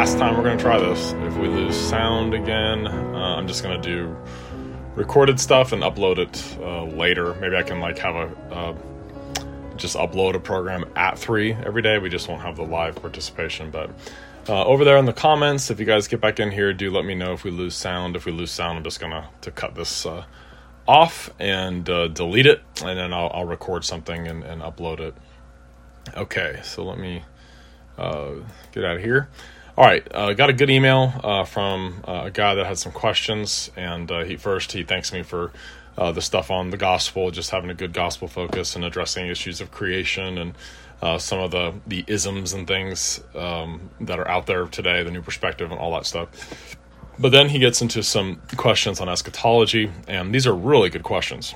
last time we're going to try this. If we lose sound again, I'm just going to do recorded stuff and upload it later. Maybe I can have just upload a program at 3 every day. We just won't have the live participation. But over there in the comments, if you guys get back in here, do let me know if we lose sound. If we lose sound, I'm just going to cut this off and delete it, and then I'll record something and upload it. Okay, so let me get out of here. All right, got a good email from a guy that had some questions, and he thanks me for the stuff on the gospel, just having a good gospel focus and addressing issues of creation and some of the isms and things that are out there today, the new perspective and all that stuff. But then he gets into some questions on eschatology, and these are really good questions,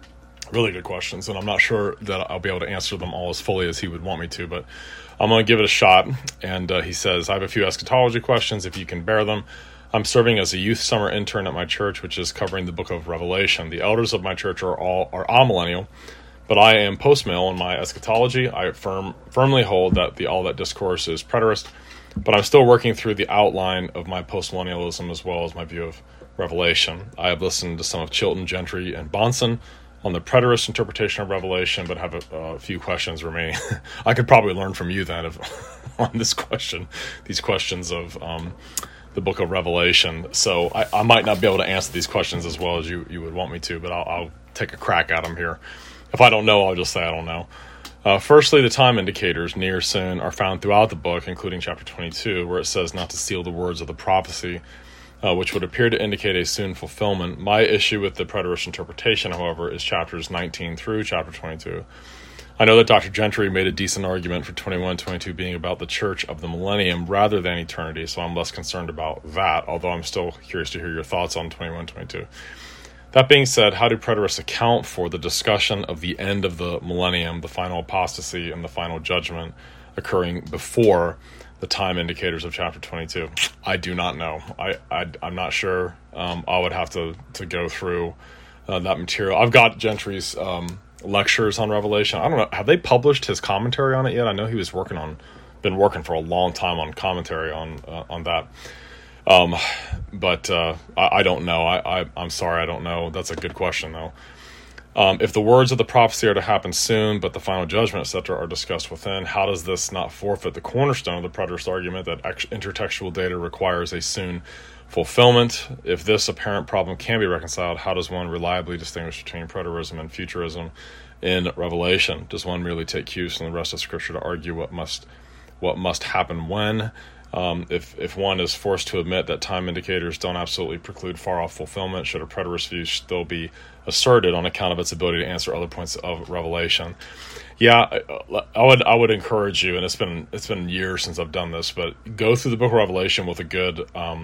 and I'm not sure that I'll be able to answer them all as fully as he would want me to, but I'm going to give it a shot. And he says, I have a few eschatology questions, if you can bear them. I'm serving as a youth summer intern at my church, which is covering the book of Revelation. The elders of my church are amillennial, but I am postmill in my eschatology. I firmly hold that all that discourse is preterist, but I'm still working through the outline of my postmillennialism as well as my view of Revelation. I have listened to some of Chilton, Gentry, and Bonson on the preterist interpretation of Revelation, but have a few questions remaining. I could probably learn from you then on these questions of the book of Revelation. So I might not be able to answer these questions as well as you would want me to, but I'll take a crack at them here. If I don't know, I'll just say I don't know. Firstly, the time indicators, near, soon, are found throughout the book, including chapter 22, where it says not to seal the words of the prophecy, which would appear to indicate a soon fulfillment. My issue with the preterist interpretation, however, is chapters 19 through chapter 22. I know that Dr. Gentry made a decent argument for 21 and 22 being about the church of the millennium rather than eternity, so I'm less concerned about that, although I'm still curious to hear your thoughts on 21 and 22. That being said, how do preterists account for the discussion of the end of the millennium, the final apostasy, and the final judgment occurring before the time indicators of chapter 22? I do not know. I'm not sure. I would have to go through that material. I've got Gentry's lectures on Revelation. I don't know. Have they published his commentary on it yet? I know he was been working for a long time on commentary on that. But I don't know. I'm sorry, I don't know. That's a good question, though. If the words of the prophecy are to happen soon, but the final judgment, etc., are discussed within, how does this not forfeit the cornerstone of the preterist argument that intertextual data requires a soon fulfillment? If this apparent problem can be reconciled, how does one reliably distinguish between preterism and futurism in Revelation? Does one merely take cues from the rest of Scripture to argue what must happen when? If one is forced to admit that time indicators don't absolutely preclude far-off fulfillment, should a preterist view still be asserted on account of its ability to answer other points of Revelation? Yeah, I would encourage you, and it's been years since I've done this, but go through the book of Revelation with a good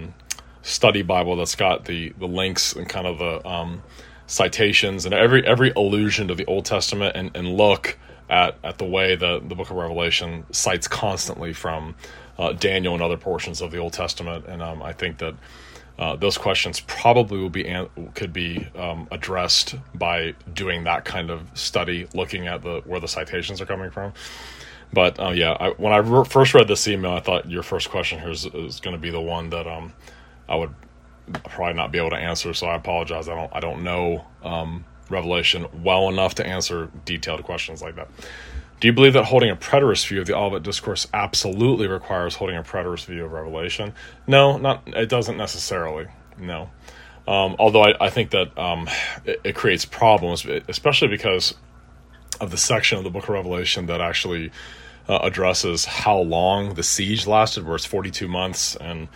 study Bible that's got the links and kind of the citations and every allusion to the Old Testament, and look at the way the book of Revelation cites constantly from Daniel and other portions of the Old Testament, and I think that those questions probably could be addressed by doing that kind of study, looking at where the citations are coming from. But when I first read this email, I thought your first question here is going to be the one that I would probably not be able to answer. So I apologize. I don't know Revelation well enough to answer detailed questions like that. Do you believe that holding a preterist view of the Olivet Discourse absolutely requires holding a preterist view of Revelation? No, it doesn't necessarily, no. Although I think that it creates problems, especially because of the section of the book of Revelation that actually addresses how long the siege lasted, where it's 42 months, and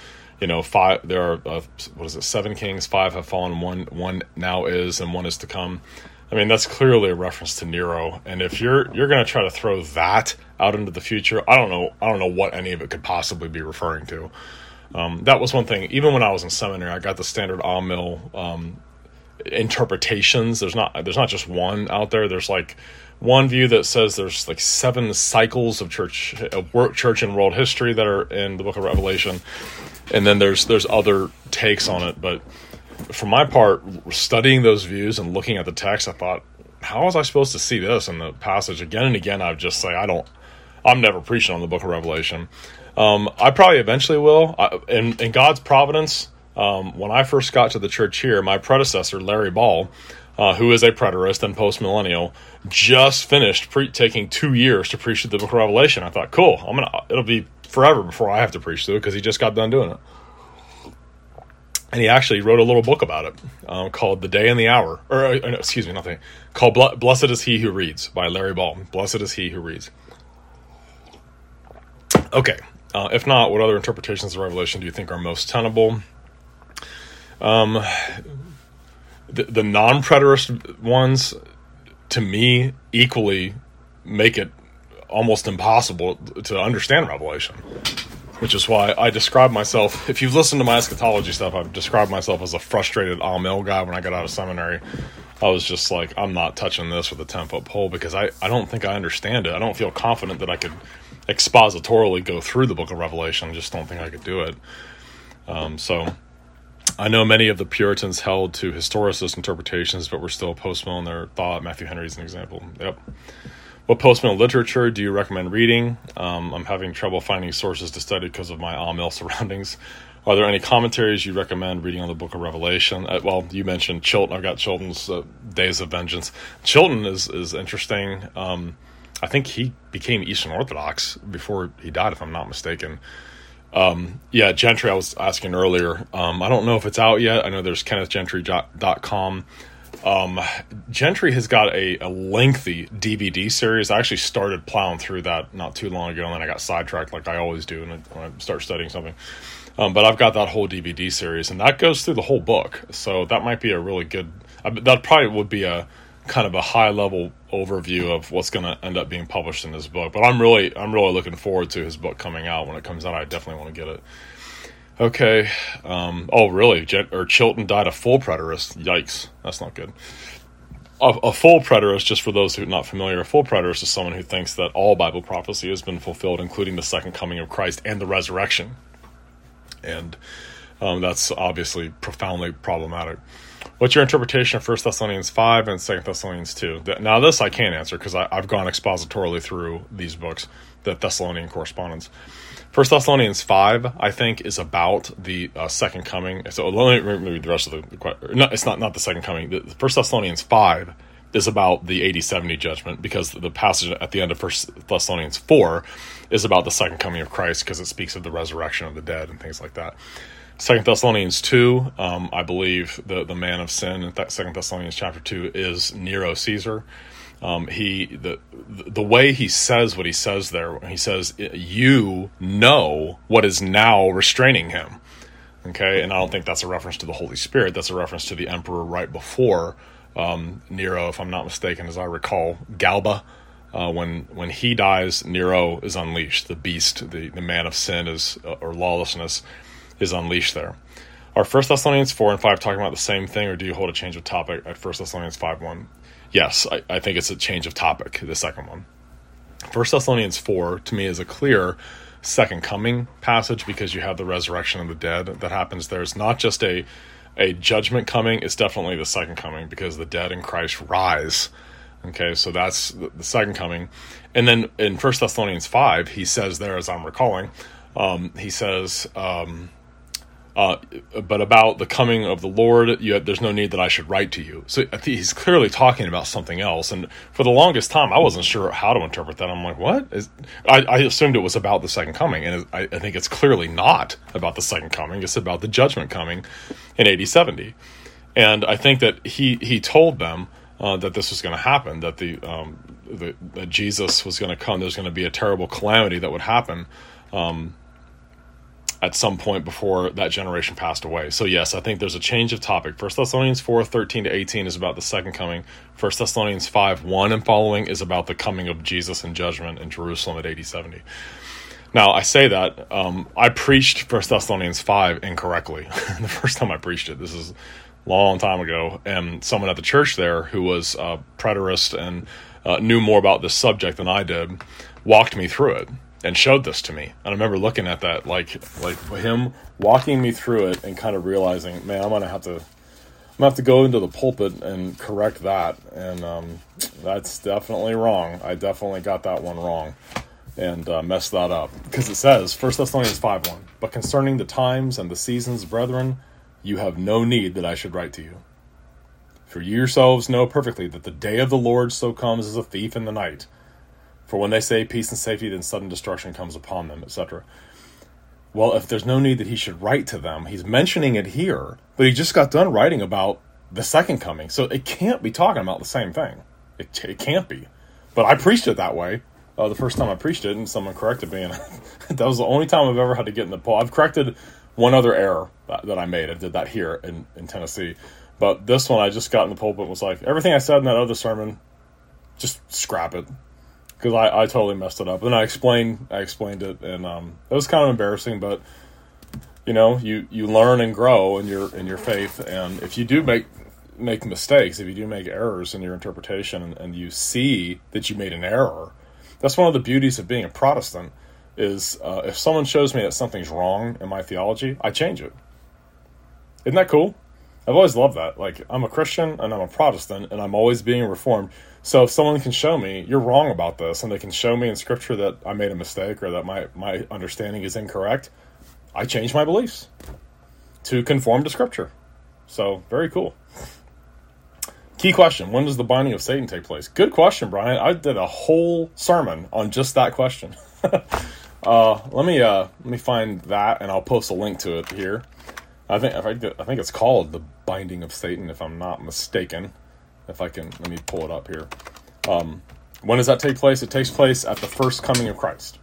there are 7 kings, 5 have fallen, one now is, and one is to come. I mean, that's clearly a reference to Nero, and if you're going to try to throw that out into the future, I don't know what any of it could possibly be referring to. That was one thing. Even when I was in seminary, I got the standard Amill interpretations. There's not just one out there. There's like one view that says there's like 7 cycles of church and world history that are in the book of Revelation, and then there's other takes on it, but for my part, studying those views and looking at the text, I thought, how was I supposed to see this in the passage? Again and again, I would just say, I'm never preaching on the book of Revelation. I probably eventually will. In God's providence, when I first got to the church here, my predecessor, Larry Ball, who is a preterist and post-millennial, just finished taking 2 years to preach the book of Revelation. I thought, cool, it'll be forever before I have to preach through it, because he just got done doing it. And he actually wrote a little book about it called The Day and the Hour. Called Blessed is He Who Reads by Larry Ball. Blessed is He Who Reads. Okay. If not, what other interpretations of Revelation do you think are most tenable? The non-preterist ones, to me, equally make it almost impossible to understand Revelation. Which is why I describe myself, if you've listened to my eschatology stuff, I've described myself as a frustrated Amil guy when I got out of seminary. I was just like, I'm not touching this with a 10-foot pole, because I don't think I understand it. I don't feel confident that I could expositorily go through the book of Revelation. I just don't think I could do it. So I know many of the Puritans held to historicist interpretations, but were still post-mill in their thought. Matthew Henry's an example. Yep. What post-mill literature do you recommend reading? I'm having trouble finding sources to study because of my Amil surroundings. Are there any commentaries you recommend reading on the book of Revelation? Well, you mentioned Chilton. I've got Chilton's Days of Vengeance. Chilton is interesting. I think he became Eastern Orthodox before he died, if I'm not mistaken. Gentry, I was asking earlier. I don't know if it's out yet. I know there's KennethGentry.com. Gentry has got a lengthy DVD series. I actually started plowing through that not too long ago, and then I got sidetracked like I always do when I start studying something. But I've got that whole DVD series, and that goes through the whole book. So that might be a really good, that probably would be a kind of a high level overview of what's going to end up being published in this book. But I'm really looking forward to his book coming out. When it comes out, I definitely want to get it. Okay. Really? Chilton died a full preterist. Yikes. That's not good. A full preterist, just for those who are not familiar, a full preterist is someone who thinks that all Bible prophecy has been fulfilled, including the second coming of Christ and the resurrection. And that's obviously profoundly problematic. What's your interpretation of 1 Thessalonians 5 and 2 Thessalonians 2? Now, this I can't answer because I've gone expositorily through these books, the Thessalonian correspondence. 1 Thessalonians 5, I think, is about the second coming. So let me read the rest of the question. No, it's not the second coming. 1 Thessalonians 5 is about the 80-70 judgment, because the passage at the end of 1 Thessalonians 4 is about the second coming of Christ, because it speaks of the resurrection of the dead and things like that. 2 Thessalonians 2, I believe the man of sin in 2 Thessalonians chapter 2 is Nero Caesar. The way he says what he says there, he says, you know what is now restraining him. Okay, and I don't think that's a reference to the Holy Spirit. That's a reference to the emperor right before Nero, if I'm not mistaken, as I recall, Galba. When he dies, Nero is unleashed. The beast, the man of sin or lawlessness is unleashed there. Are 1 Thessalonians 4 and 5 talking about the same thing, or do you hold a change of topic at 1 Thessalonians 5:1? Yes, I think it's a change of topic, the second one. 1 Thessalonians 4, to me, is a clear second coming passage, because you have the resurrection of the dead that happens there. It's not just a judgment coming, it's definitely the second coming, because the dead in Christ rise. Okay, so that's the second coming. And then in 1 Thessalonians 5, he says there, as I'm recalling, he says, but about the coming of the Lord, there's no need that I should write to you. So I think he's clearly talking about something else. And for the longest time, I wasn't sure how to interpret that. I'm like, what? I assumed it was about the second coming. And I think it's clearly not about the second coming. It's about the judgment coming in AD 70. And I think that he told them that this was going to happen, that that Jesus was going to come. There's going to be a terrible calamity that would happen at some point before that generation passed away. So yes, I think there's a change of topic. 1 Thessalonians 4:13-18 is about the second coming. 1 Thessalonians 5:1 and following is about the coming of Jesus and judgment in Jerusalem at AD 70. Now, I say that, I preached 1 Thessalonians 5 incorrectly. The first time I preached it, this is a long time ago, and someone at the church there who was a preterist and knew more about this subject than I did, walked me through it and showed this to me. And I remember looking at that, like him walking me through it and kind of realizing, man, I'm gonna have to go into the pulpit and correct that. And that's definitely wrong. I definitely got that one wrong. and messed that up. Because it says, 1 Thessalonians 5:1, "But concerning the times and the seasons, brethren, you have no need that I should write to you. For you yourselves know perfectly that the day of the Lord so comes as a thief in the night. For when they say peace and safety, then sudden destruction comes upon them," etc. Well, if there's no need that he should write to them, he's mentioning it here, but he just got done writing about the second coming. So it can't be talking about the same thing. It can't be. But I preached it that way the first time I preached it, and someone corrected me, and that was the only time I've ever had to get in the poll. I've corrected one other error that I made. I did that here in Tennessee. But this one, I just got in the pulpit and was like, everything I said in that other sermon, just scrap it. Because I totally messed it up. And I explained it, and it was kind of embarrassing, but you learn and grow in your faith, and if you do make mistakes, if you do make errors in your interpretation, and you see that you made an error, that's one of the beauties of being a Protestant, is if someone shows me that something's wrong in my theology, I change it. Isn't that cool? I've always loved that. Like, I'm a Christian and I'm a Protestant, and I'm always being reformed. So if someone can show me, you're wrong about this, and they can show me in Scripture that I made a mistake or that my understanding is incorrect, I change my beliefs to conform to Scripture. So, very cool. Key question: when does the binding of Satan take place? Good question, Brian. I did a whole sermon on just that question. Let me find that, and I'll post a link to it here. I think it's called the binding of Satan, if I'm not mistaken. If I can, let me pull it up here. When does that take place? It takes place at the first coming of Christ,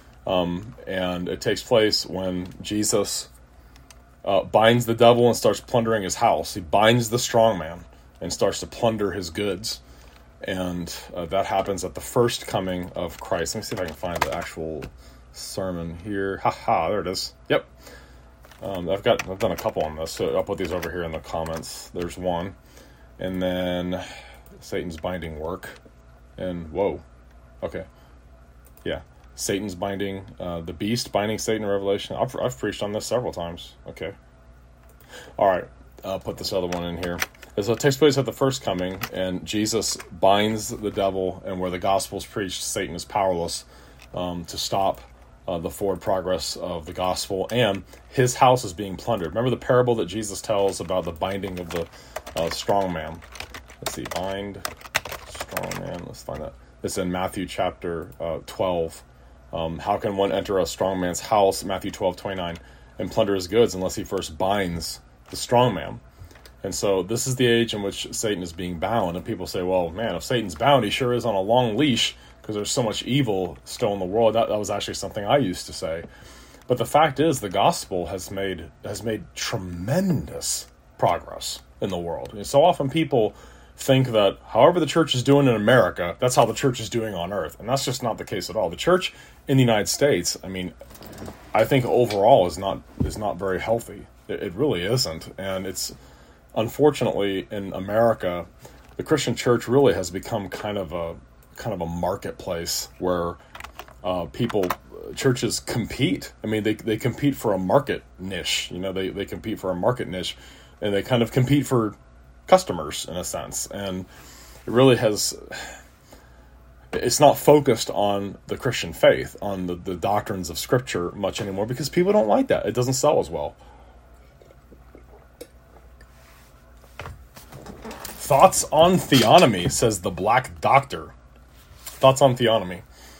and it takes place when Jesus binds the devil and starts plundering his house. He binds the strong man and starts to plunder his goods, and that happens at the first coming of Christ. Let me see if I can find the actual sermon here. There it is. Yep. I've done a couple on this, so I'll put these over here in the comments. There's one, and then Satan's binding work, and whoa, okay, yeah, Satan's binding, the beast binding Satan in Revelation. I've preached on this several times. Okay, all right, I'll put this other one in here. So it takes place at the first coming, and Jesus binds the devil, and where the gospel is preached, Satan is powerless to stop the forward progress of the gospel, and his house is being plundered. Remember the parable that Jesus tells about the binding of the strong man? Let's see, bind strong man. Let's find that. It's in Matthew chapter 12. How can one enter a strong man's house, Matthew 12:29, and plunder his goods unless he first binds the strong man? And so this is the age in which Satan is being bound, and people say, well, man, if Satan's bound, he sure is on a long leash, because there's so much evil still in the world. That was actually something I used to say. But the fact is, the gospel has made tremendous progress in the world. And so often people think that however the church is doing in America, that's how the church is doing on earth. And that's just not the case at all. The church in the United States, I think overall is not very healthy. It really isn't. And it's, unfortunately, in America, the Christian church really has become kind of a marketplace where churches compete. They compete for a market niche. They compete for a market niche, and they kind of compete for customers in a sense. And it really it's not focused on the Christian faith, on the doctrines of Scripture much anymore, because people don't like that. It doesn't sell as well. Thoughts on theonomy, says the Black Doctor. Thoughts on theonomy.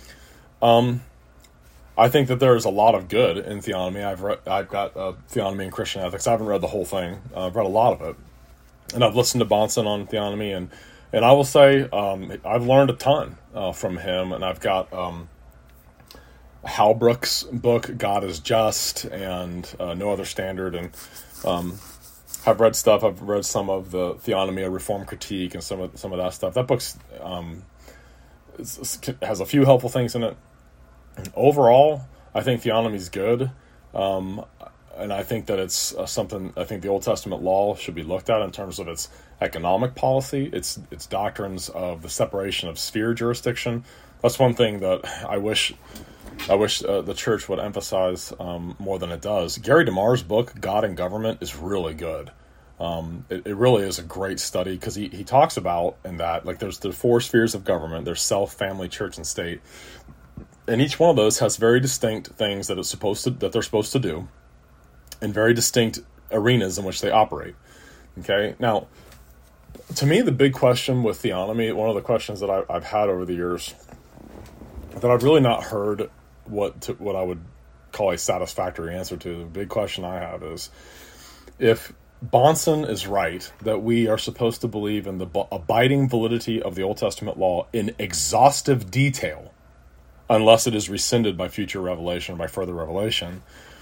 I think that there's a lot of good in theonomy. I've got Theonomy and Christian Ethics. I haven't read the whole thing. I've read a lot of it, and I've listened to Bahnsen on theonomy, and I will say I've learned a ton from him. And I've got Halbrook's book, God is Just, and No Other Standard, and I've read stuff. I've read some of the Theonomy, a Reform Critique, and some of that stuff. That book's has a few helpful things in it. And overall, I think theonomy is good, and I think that it's something. I think the Old Testament law should be looked at in terms of its economic policy, its doctrines of the separation of sphere jurisdiction. That's one thing that I wish the church would emphasize more than it does. Gary DeMar's book, God and Government, is really good. It really is a great study, because he talks about in that, like, there's the four spheres of government. There's self, family, church, and state. And each one of those has very distinct things that they're supposed to do, and very distinct arenas in which they operate. Okay, now, to me, the big question with theonomy, one of the questions that I've had over the years, that I've really not heard what I would call a satisfactory answer to, the big question I have is, if Bahnsen is right that we are supposed to believe in the abiding validity of the Old Testament law in exhaustive detail, unless it is rescinded by future revelation or by further revelation,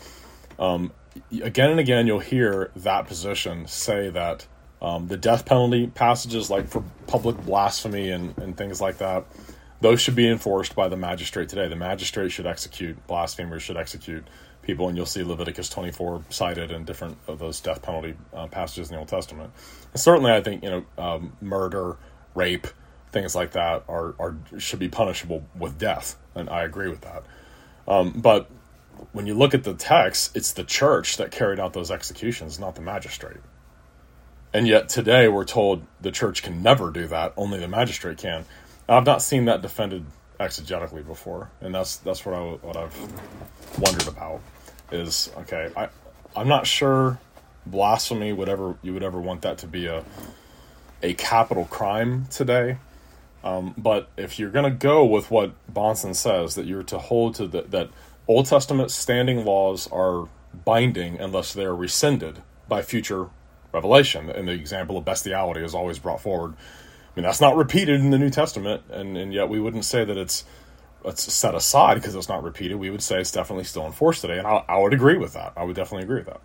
again and again you'll hear that position say that the death penalty passages, like for public blasphemy and things like that, those should be enforced by the magistrate today. The magistrate should execute blasphemers, should execute people, and you'll see Leviticus 24 cited in different of those death penalty passages in the Old Testament. And certainly, I think murder, rape, things like that should be punishable with death, and I agree with that. But when you look at the text, it's the church that carried out those executions, not the magistrate. And yet today we're told the church can never do that; only the magistrate can. I've not seen that defended exegetically before, and that's what I've wondered about. Is okay. I'm not sure blasphemy you would ever want that to be a capital crime today. But if you're going to go with what Bahnsen says, that you're to hold to that Old Testament standing laws are binding unless they're rescinded by future revelation, and the example of bestiality is always brought forward. I mean, that's not repeated in the New Testament, and yet we wouldn't say that it's set aside because it's not repeated. We would say it's definitely still enforced today, and I would agree with that. I would definitely agree with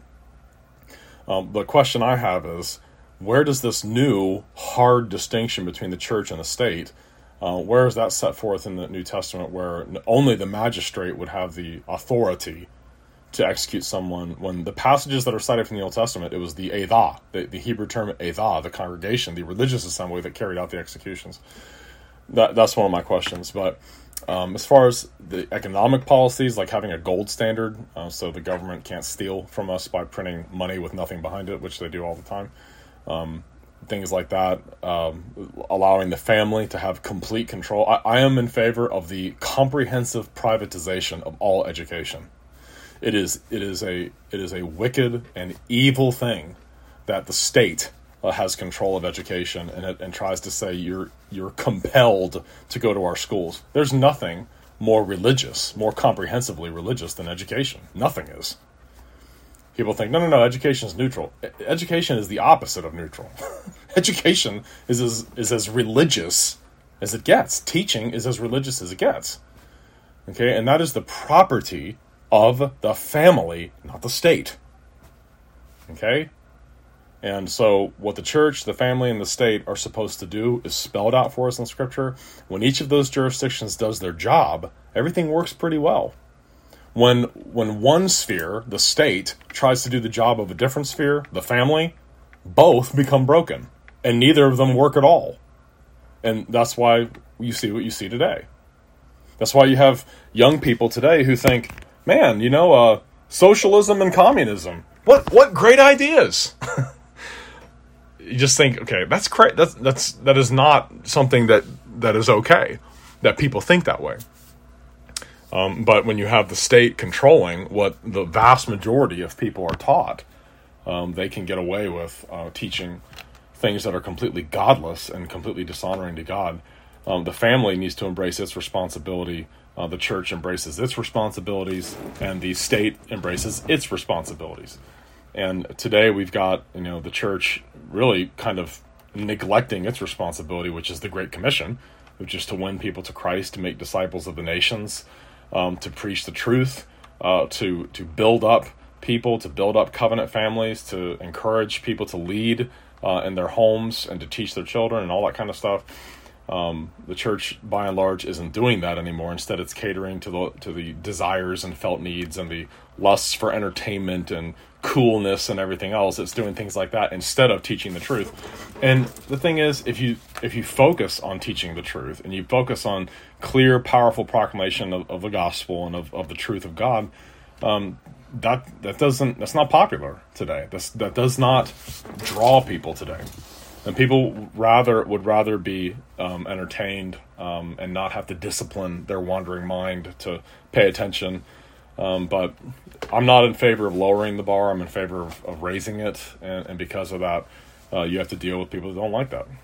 that. The question I have is, where does this new hard distinction between the church and the state, where is that set forth in the New Testament, where only the magistrate would have the authority to execute someone, when the passages that are cited from the Old Testament, it was the Eidah, the Hebrew term Eidah, the congregation, the religious assembly that carried out the executions. That's one of my questions. But as far as the economic policies, like having a gold standard, so the government can't steal from us by printing money with nothing behind it, which they do all the time, things like that, allowing the family to have complete control. I am in favor of the comprehensive privatization of all education. It is a wicked and evil thing that the state has control of education and tries to say you're compelled to go to our schools. There's nothing more religious, more comprehensively religious than education. Nothing is. People think, no, education is neutral. Education is the opposite of neutral. Education is as religious as it gets. Teaching is as religious as it gets. Okay, and that is the property of the family, not the state. Okay? And so what the church, the family, and the state are supposed to do is spelled out for us in Scripture. When each of those jurisdictions does their job, everything works pretty well. When one sphere, the state, tries to do the job of a different sphere, the family, both become broken. And neither of them work at all. And that's why you see what you see today. That's why you have young people today who think, man, socialism and communism. What great ideas! You just think, okay, that's great. That is not something that is okay. That people think that way. But when you have the state controlling what the vast majority of people are taught, they can get away with teaching things that are completely godless and completely dishonoring to God. The family needs to embrace its responsibility. The church embraces its responsibilities, and the state embraces its responsibilities. And today we've got, the church really kind of neglecting its responsibility, which is the Great Commission, which is to win people to Christ, to make disciples of the nations, to preach the truth, to build up people, to build up covenant families, to encourage people to lead in their homes and to teach their children and all that kind of stuff. The church, by and large, isn't doing that anymore. Instead, it's catering to the desires and felt needs and the lusts for entertainment and coolness and everything else. It's doing things like that instead of teaching the truth. And the thing is, if you focus on teaching the truth and you focus on clear, powerful proclamation of the gospel and of the truth of God, that's not popular today. That does not draw people today. And people would rather be entertained and not have to discipline their wandering mind to pay attention. But I'm not in favor of lowering the bar. I'm in favor of raising it. And because of that, you have to deal with people who don't like that.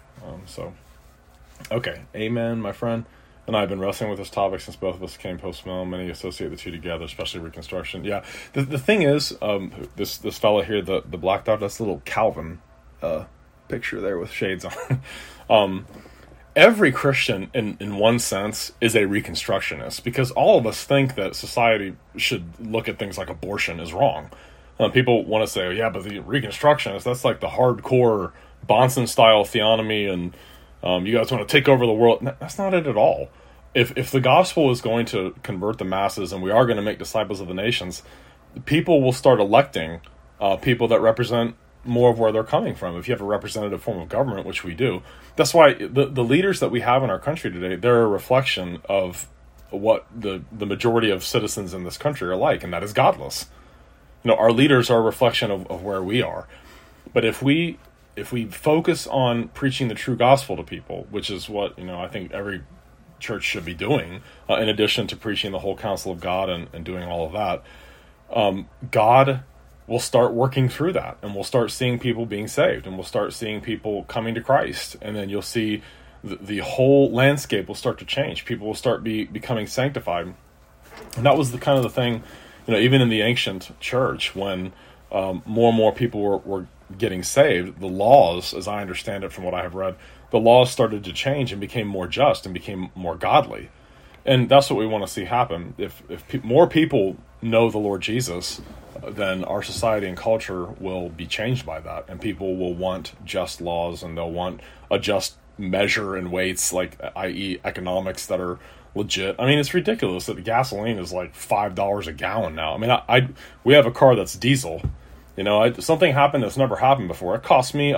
Okay. Amen, my friend. And I've been wrestling with this topic since both of us came post-mill. Many associate the two together, especially Reconstruction. Yeah. The thing is, this fellow here, the black dot, that's a little Calvin picture there with shades on. Every Christian, in one sense, is a Reconstructionist, because all of us think that society should look at things like abortion as wrong. People want to say, oh, yeah, but the Reconstructionists, that's like the hardcore Bonson-style theonomy, and you guys want to take over the world. That's not it at all. If the gospel is going to convert the masses, and we are going to make disciples of the nations, people will start electing people that represent more of where they're coming from. If you have a representative form of government, which we do, that's why the leaders that we have in our country today, they're a reflection of what the majority of citizens in this country are like, and that is godless. Our leaders are a reflection of where we are. But if we focus on preaching the true gospel to people, which is what I think every church should be doing, in addition to preaching the whole counsel of God and doing all of that, God will start working through that, and we'll start seeing people being saved, and we'll start seeing people coming to Christ, and then you'll see the whole landscape will start to change. People will start becoming sanctified. And that was the kind of the thing, even in the ancient church, when more and more people were getting saved, the laws, as I understand it from what I have read, the laws started to change and became more just and became more godly. And that's what we want to see happen. If more people know the Lord Jesus, then our society and culture will be changed by that, and people will want just laws, and they'll want a just measure and weights, like i.e. economics that are legit. I mean, it's ridiculous that the gasoline is like $5 a gallon now. I mean, we have a car that's diesel. Something happened that's never happened before. It cost me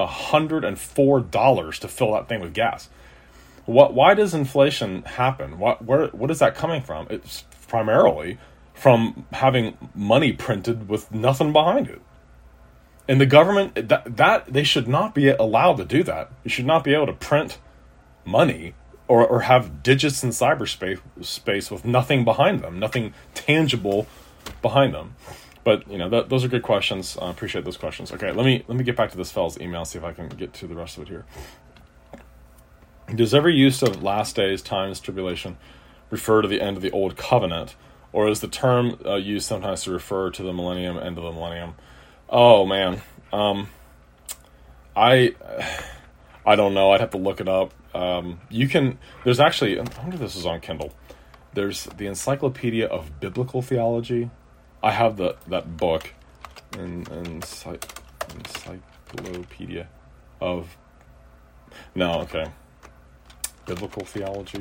$104 to fill that thing with gas. Why does inflation happen? What is that coming from? It's primarily from having money printed with nothing behind it. And the government, that they should not be allowed to do that. You should not be able to print money or have digits in cyberspace with nothing behind them, nothing tangible behind them. But those are good questions. I appreciate those questions. Okay, let me get back to this fellow's email, see if I can get to the rest of it here. Does every use of last days, times, tribulation refer to the end of the old covenant, or is the term used sometimes to refer to the millennium, end of the millennium? Oh man, I don't know. I'd have to look it up. There's actually, I wonder if this is on Kindle. There's the Encyclopedia of Biblical Theology. I have that book, Encyclopedia of, Biblical Theology.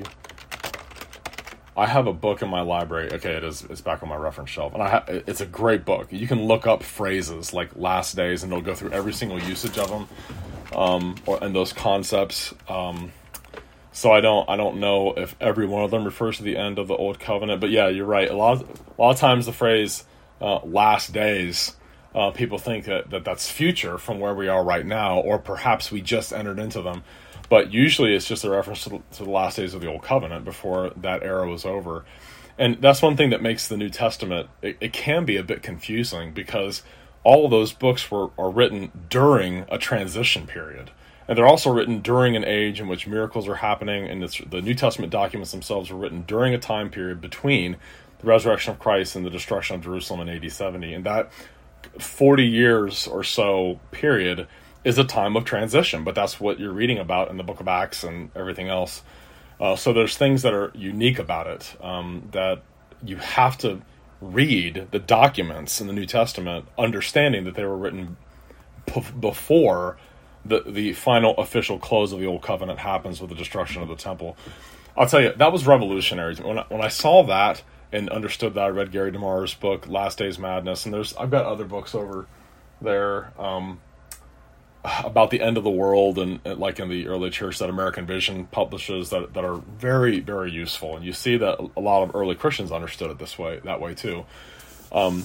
I have a book in my library. Okay, it's back on my reference shelf, and it's a great book. You can look up phrases like last days, and it'll go through every single usage of them, and those concepts. So I don't know if every one of them refers to the end of the old covenant, but yeah, you're right. A lot of times the phrase last days, people think that's future from where we are right now, or perhaps we just entered into them. But usually it's just a reference to the last days of the old covenant before that era was over. And that's one thing that makes the New Testament, it can be a bit confusing, because all of those books are written during a transition period. And they're also written during an age in which miracles are happening, and the New Testament documents themselves were written during a time period between the resurrection of Christ and the destruction of Jerusalem in AD 70. And that 40 years or so period is a time of transition, but that's what you're reading about in the book of Acts and everything else. So there's things that are unique about it, that you have to read the documents in the New Testament, understanding that they were written before the final official close of the Old Covenant happens with the destruction of the temple. I'll tell you, that was revolutionary. When I saw that and understood that, I read Gary DeMar's book, Last Days Madness, and I've got other books over there, about the end of the world, and like in the early church that American Vision publishes, that are very, very useful. And you see that a lot of early Christians understood it that way too.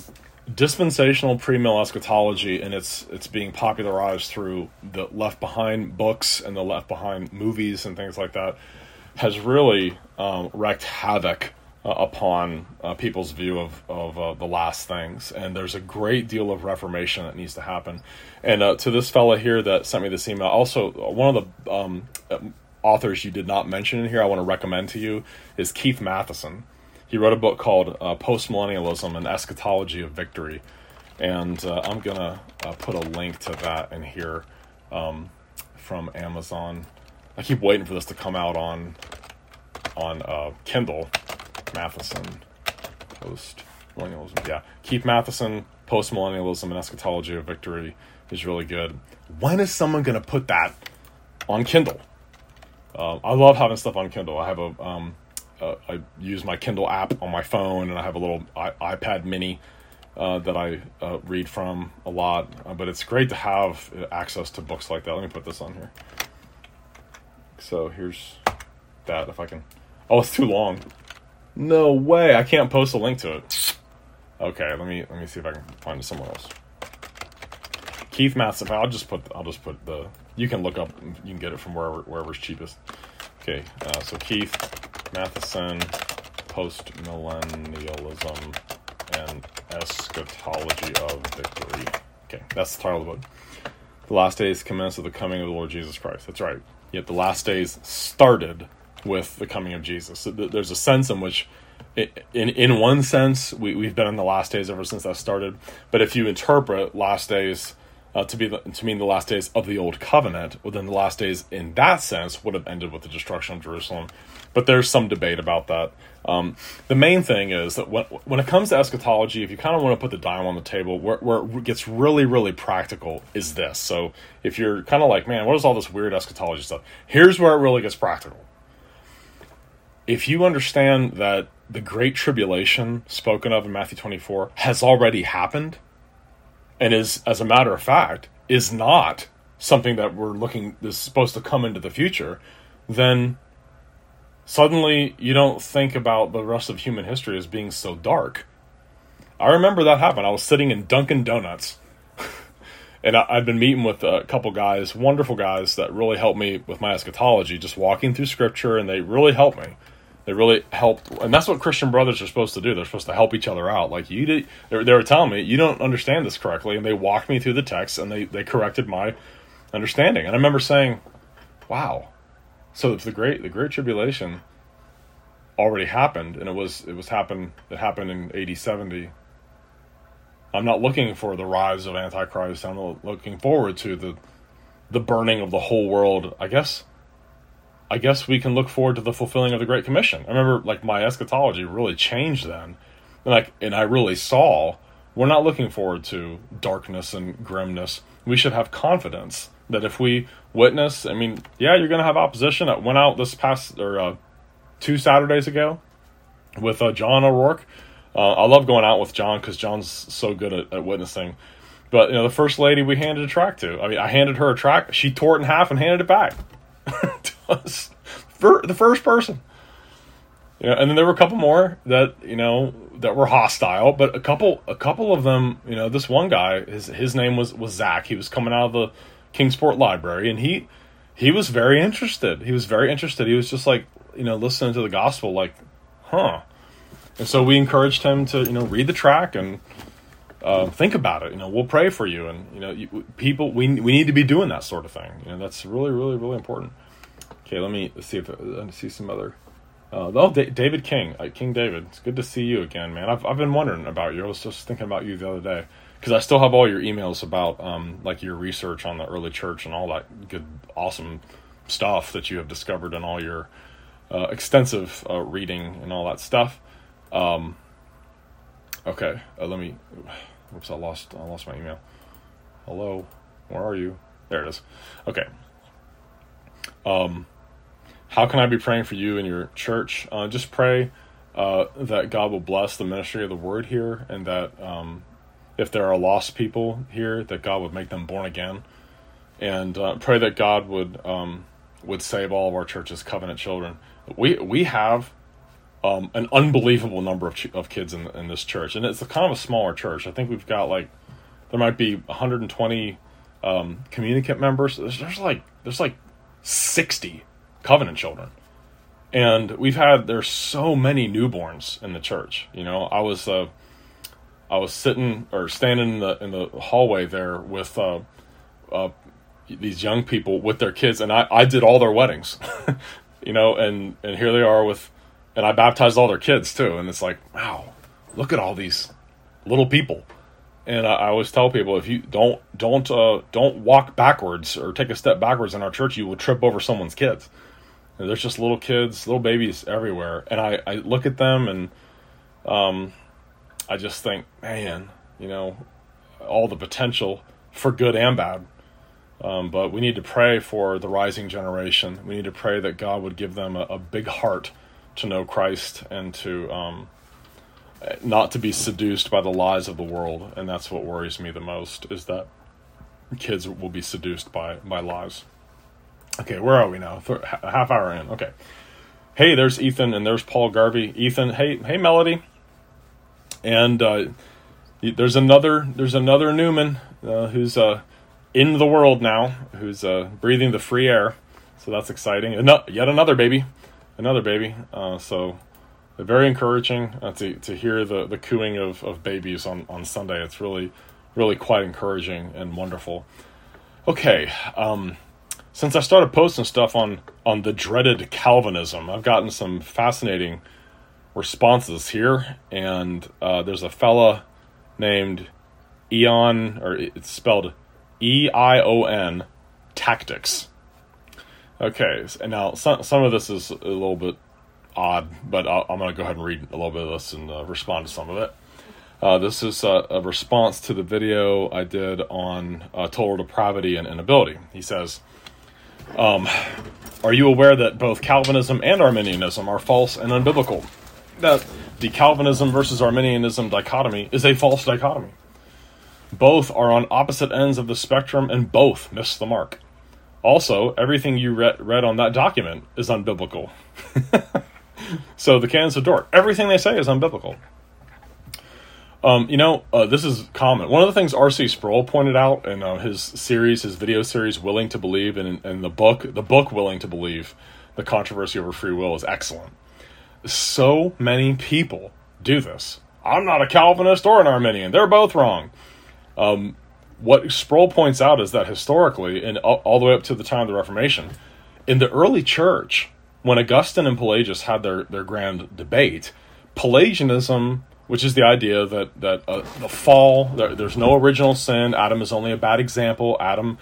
dispensational premill eschatology, and it's being popularized through the Left Behind books and the Left Behind movies and things like that, has really wreaked havoc upon people's view of the last things. And there's a great deal of reformation that needs to happen. And to this fella here that sent me this email, also one of the authors you did not mention in here I want to recommend to you is Keith Matheson. He wrote a book called Postmillennialism and Eschatology of Victory. And I'm going to put a link to that in here from Amazon. I keep waiting for this to come out on Kindle. Matheson, Postmillennialism. Yeah, Keith Matheson, Postmillennialism and Eschatology of Victory is really good. When is someone going to put that on Kindle? I love having stuff on Kindle. I have I use my Kindle app on my phone, and I have a little iPad mini that I read from a lot. But it's great to have access to books like that. Let me put this on here. So here's that, if I can. Oh, it's too long. No way! I can't post a link to it. Okay, let me see if I can find someone else. Keith Matheson. I'll just put the. You can look up. You can get it from wherever's cheapest. Okay, so Keith Matheson, Postmillennialism and Eschatology of Victory. Okay, that's the title of the book. The last days commence with the coming of the Lord Jesus Christ. That's right. Yet the last days started with the coming of Jesus. So there's a sense in which, in one sense, we've been in the last days ever since that started. But if you interpret last days to mean the last days of the old covenant, well, then the last days in that sense would have ended with the destruction of Jerusalem. But there's some debate about that. The main thing is that when it comes to eschatology, if you kind of want to put the dime on the table, where it gets really, really practical is this. So if you're kind of like, man, what is all this weird eschatology stuff? Here's where it really gets practical. If you understand that the Great Tribulation spoken of in Matthew 24 has already happened, and is, as a matter of fact, is not something that is supposed to come into the future, then suddenly you don't think about the rest of human history as being so dark. I remember that happened. I was sitting in Dunkin' Donuts, and I'd been meeting with a couple guys, wonderful guys, that really helped me with my eschatology, just walking through Scripture, and they really helped me. They really help, and that's what Christian brothers are supposed to do. They're supposed to help each other out. Like they were telling me, you don't understand this correctly, and they walked me through the text, and they corrected my understanding. And I remember saying, "Wow, so if the Great Tribulation already happened, and it happened in AD 70. I'm not looking for the rise of Antichrist. I'm looking forward to the burning of the whole world. I guess we can look forward to the fulfilling of the Great Commission." I remember, like, my eschatology really changed then. And I really saw, we're not looking forward to darkness and grimness. We should have confidence that if we witness, I mean, yeah, you're going to have opposition. I went out this past, 2 Saturdays ago with John O'Rourke. I love going out with John because John's so good at witnessing. But, the First Lady we handed a tract to. I mean, I handed her a tract. She tore it in half and handed it back. For the first person, and then there were a couple more that that were hostile, but a couple of them, this one guy, his name was Zach. He was coming out of the Kingsport Library, and he was very interested. He was just like, listening to the gospel, like, huh. And so we encouraged him to read the tract and think about it. We'll pray for you, and people, we need to be doing that sort of thing. That's really, really, really important. Okay, let me see if I see some other. David King, King David. It's good to see you again, man. I've been wondering about you. I was just thinking about you the other day because I still have all your emails about like your research on the early church and all that good, awesome stuff that you have discovered in all your extensive reading and all that stuff. Okay, let me. Whoops, I lost my email. Hello, where are you? There it is. Okay. How can I be praying for you and your church? Just pray that God will bless the ministry of the word here, and that if there are lost people here, that God would make them born again, and pray that God would save all of our church's covenant children. We have an unbelievable number of kids in this church, and it's kind of a smaller church. I think we've got there might be 120 communicant members. There's like 60 covenant children, and there's so many newborns in the church. I was sitting or standing in the hallway there with these young people with their kids, and I did all their weddings, and here they are and I baptized all their kids too. And it's like, wow, look at all these little people. And I always tell people, if you don't walk backwards or take a step backwards in our church, you will trip over someone's kids. And there's just little kids, little babies everywhere. And I look at them and I just think, man, all the potential for good and bad. But we need to pray for the rising generation. We need to pray that God would give them a big heart to know Christ and to not to be seduced by the lies of the world. And that's what worries me the most, is that kids will be seduced by lies. Okay, where are we now? A half hour in. Okay. Hey, there's Ethan and there's Paul Garvey. Ethan, hey, Melody. And there's another Newman who's in the world now, who's breathing the free air. So that's exciting. Yet another baby. So very encouraging to hear the cooing of babies on Sunday. It's really, really quite encouraging and wonderful. Okay, since I started posting stuff on the dreaded Calvinism, I've gotten some fascinating responses here, and there's a fella named Eon, or it's spelled E-I-O-N, Tactics. Okay, and now some of this is a little bit odd, but I'm going to go ahead and read a little bit of this and respond to some of it. This is a response to the video I did on total depravity and inability. He says, are you aware that both Calvinism and Arminianism are false and unbiblical? That the Calvinism versus Arminianism dichotomy is a false dichotomy. Both are on opposite ends of the spectrum and both miss the mark. Also, everything you read on that document is unbiblical. So the canons of Dort, everything they say is unbiblical. This is common. One of the things R.C. Sproul pointed out in his video series, Willing to Believe, and the book Willing to Believe, The Controversy Over Free Will, is excellent. So many people do this. I'm not a Calvinist or an Arminian. They're both wrong. What Sproul points out is that historically, and all the way up to the time of the Reformation, in the early church, when Augustine and Pelagius had their grand debate, Pelagianism, which is the idea that the fall, there's no original sin, Adam is only a bad example,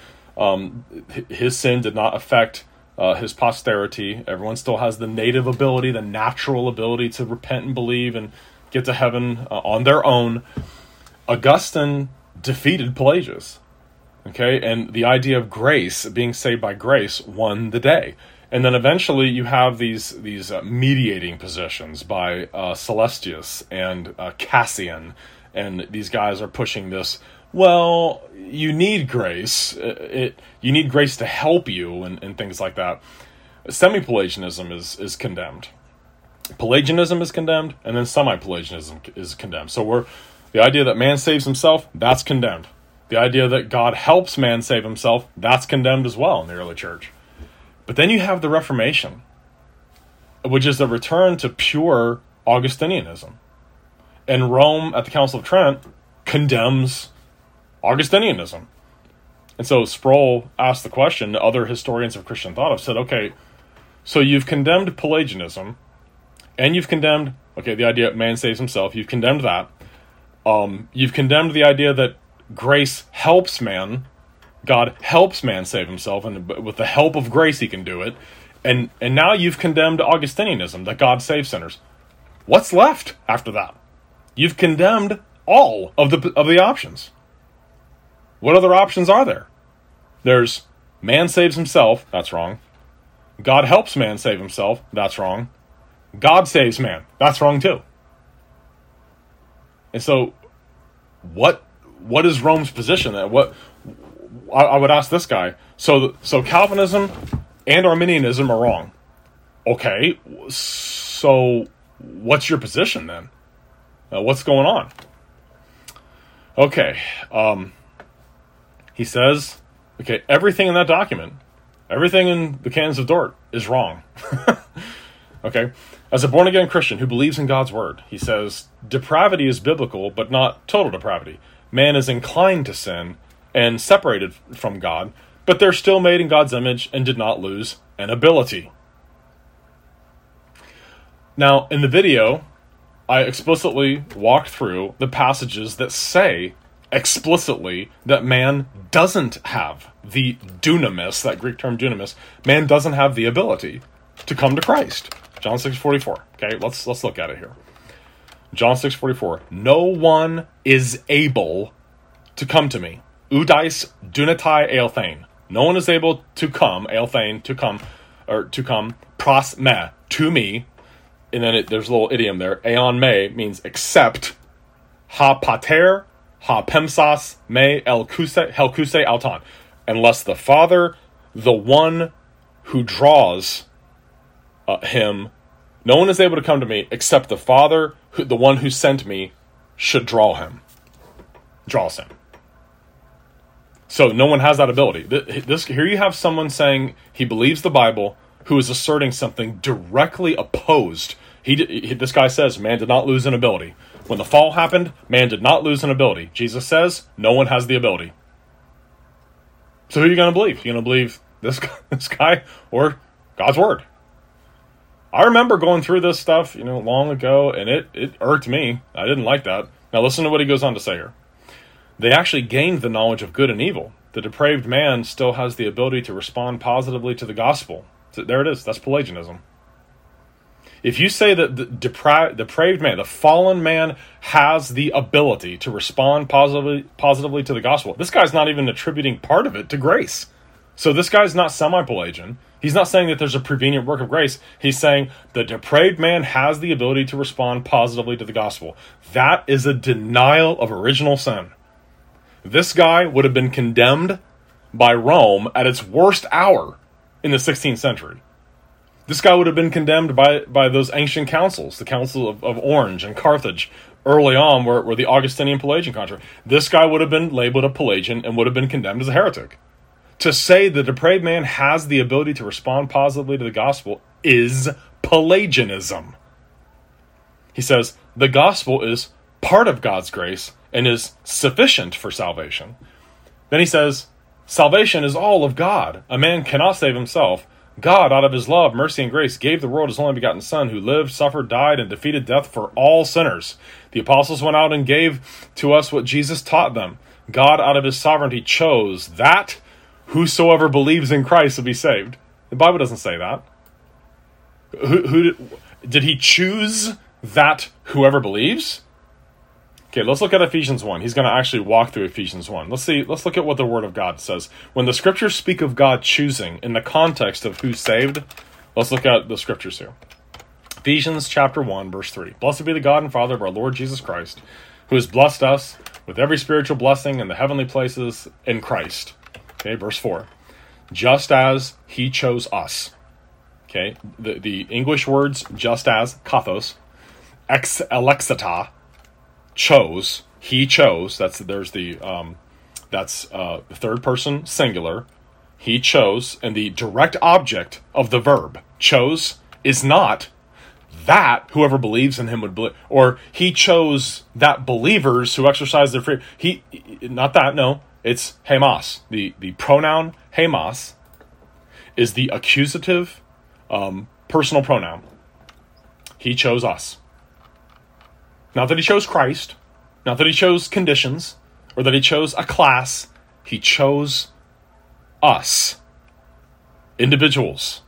his sin did not affect his posterity, everyone still has the native ability, the natural ability to repent and believe and get to heaven on their own. Augustine defeated Pelagius, okay, and the idea of grace, being saved by grace, won the day. And then eventually you have these mediating positions by Celestius and Cassian, and these guys are pushing this, well, you need grace, you need grace to help you, and things like that. Semi-Pelagianism is condemned. Pelagianism is condemned, and then semi-Pelagianism is condemned. So the idea that man saves himself, that's condemned. The idea that God helps man save himself, that's condemned as well in the early church. But then you have the Reformation, which is the return to pure Augustinianism. And Rome, at the Council of Trent, condemns Augustinianism. And so Sproul asked the question, other historians of Christian thought have said, okay, so you've condemned Pelagianism, and you've condemned, the idea that man saves himself, you've condemned that. You've condemned the idea that grace helps man, God helps man save himself, and with the help of grace he can do it. And now you've condemned Augustinianism, that God saves sinners. What's left after that? You've condemned all of the options. What other options are there? There's man saves himself, that's wrong. God helps man save himself, that's wrong. God saves man, that's wrong too. And so, what is Rome's position? What I would ask this guy. So Calvinism and Arminianism are wrong. Okay, so what's your position then? What's going on? Okay. He says, okay, everything in that document, everything in the Canons of Dort is wrong. Okay. As a born-again Christian who believes in God's word, he says, depravity is biblical, but not total depravity. Man is inclined to sin and separated from God, but they're still made in God's image and did not lose an ability. Now, in the video, I explicitly walked through the passages that say explicitly that man doesn't have the dunamis, that Greek term dunamis. Man doesn't have the ability to come to Christ. John 6:44. Okay, let's look at it here. John 6:44. No one is able to come to me. Udais dunatai eilthein. No one is able to come, eilthein, to come, or to come, pros me, to me. And then there's a little idiom there. Eon me means except. Ha pater, ha pemsas, me helkuse auton. Unless the Father, the one who draws him, no one is able to come to me except the Father, the one who sent me, should draws him. So no one has that ability. Here you have someone saying he believes the Bible, who is asserting something directly opposed. This guy says man did not lose an ability. When the fall happened, man did not lose an ability. Jesus says no one has the ability. So who are you going to believe? You're going to believe this guy or God's word? I remember going through this stuff, long ago, and it irked me. I didn't like that. Now listen to what he goes on to say here. They actually gained the knowledge of good and evil. The depraved man still has the ability to respond positively to the gospel. So there it is. That's Pelagianism. If you say that the depraved man, the fallen man, has the ability to respond positively to the gospel, this guy's not even attributing part of it to grace. So this guy's not semi-Pelagian. He's not saying that there's a prevenient work of grace. He's saying the depraved man has the ability to respond positively to the gospel. That is a denial of original sin. This guy would have been condemned by Rome at its worst hour in the 16th century. This guy would have been condemned by those ancient councils, the Council of Orange and Carthage, early on, where the Augustinian-Pelagian controversy. This guy would have been labeled a Pelagian and would have been condemned as a heretic. To say the depraved man has the ability to respond positively to the gospel is Pelagianism. He says the gospel is part of God's grace and is sufficient for salvation. Then he says, salvation is all of God. A man cannot save himself. God, out of his love, mercy, and grace, gave the world his only begotten Son, who lived, suffered, died, and defeated death for all sinners. The apostles went out and gave to us what Jesus taught them. God, out of his sovereignty, chose that whosoever believes in Christ will be saved. The Bible doesn't say that. Who did he choose that whoever believes? Okay, let's look at Ephesians 1. He's going to actually walk through Ephesians 1. Let's look at what the Word of God says. When the Scriptures speak of God choosing in the context of who's saved, let's look at the Scriptures here. Ephesians chapter 1, verse 3. Blessed be the God and Father of our Lord Jesus Christ, who has blessed us with every spiritual blessing in the heavenly places in Christ. Okay, verse 4. Just as he chose us. Okay, the English words just as, kathos, ex elexita, chose, he chose, that's the third person singular, he chose, and the direct object of the verb chose is not that whoever believes in him would believe, or he chose that believers who exercise their free, not that, no, it's hemas. The pronoun hemas is the accusative personal pronoun. He chose us. Not that he chose Christ, not that he chose conditions, or that he chose a class. He chose us. Individuals.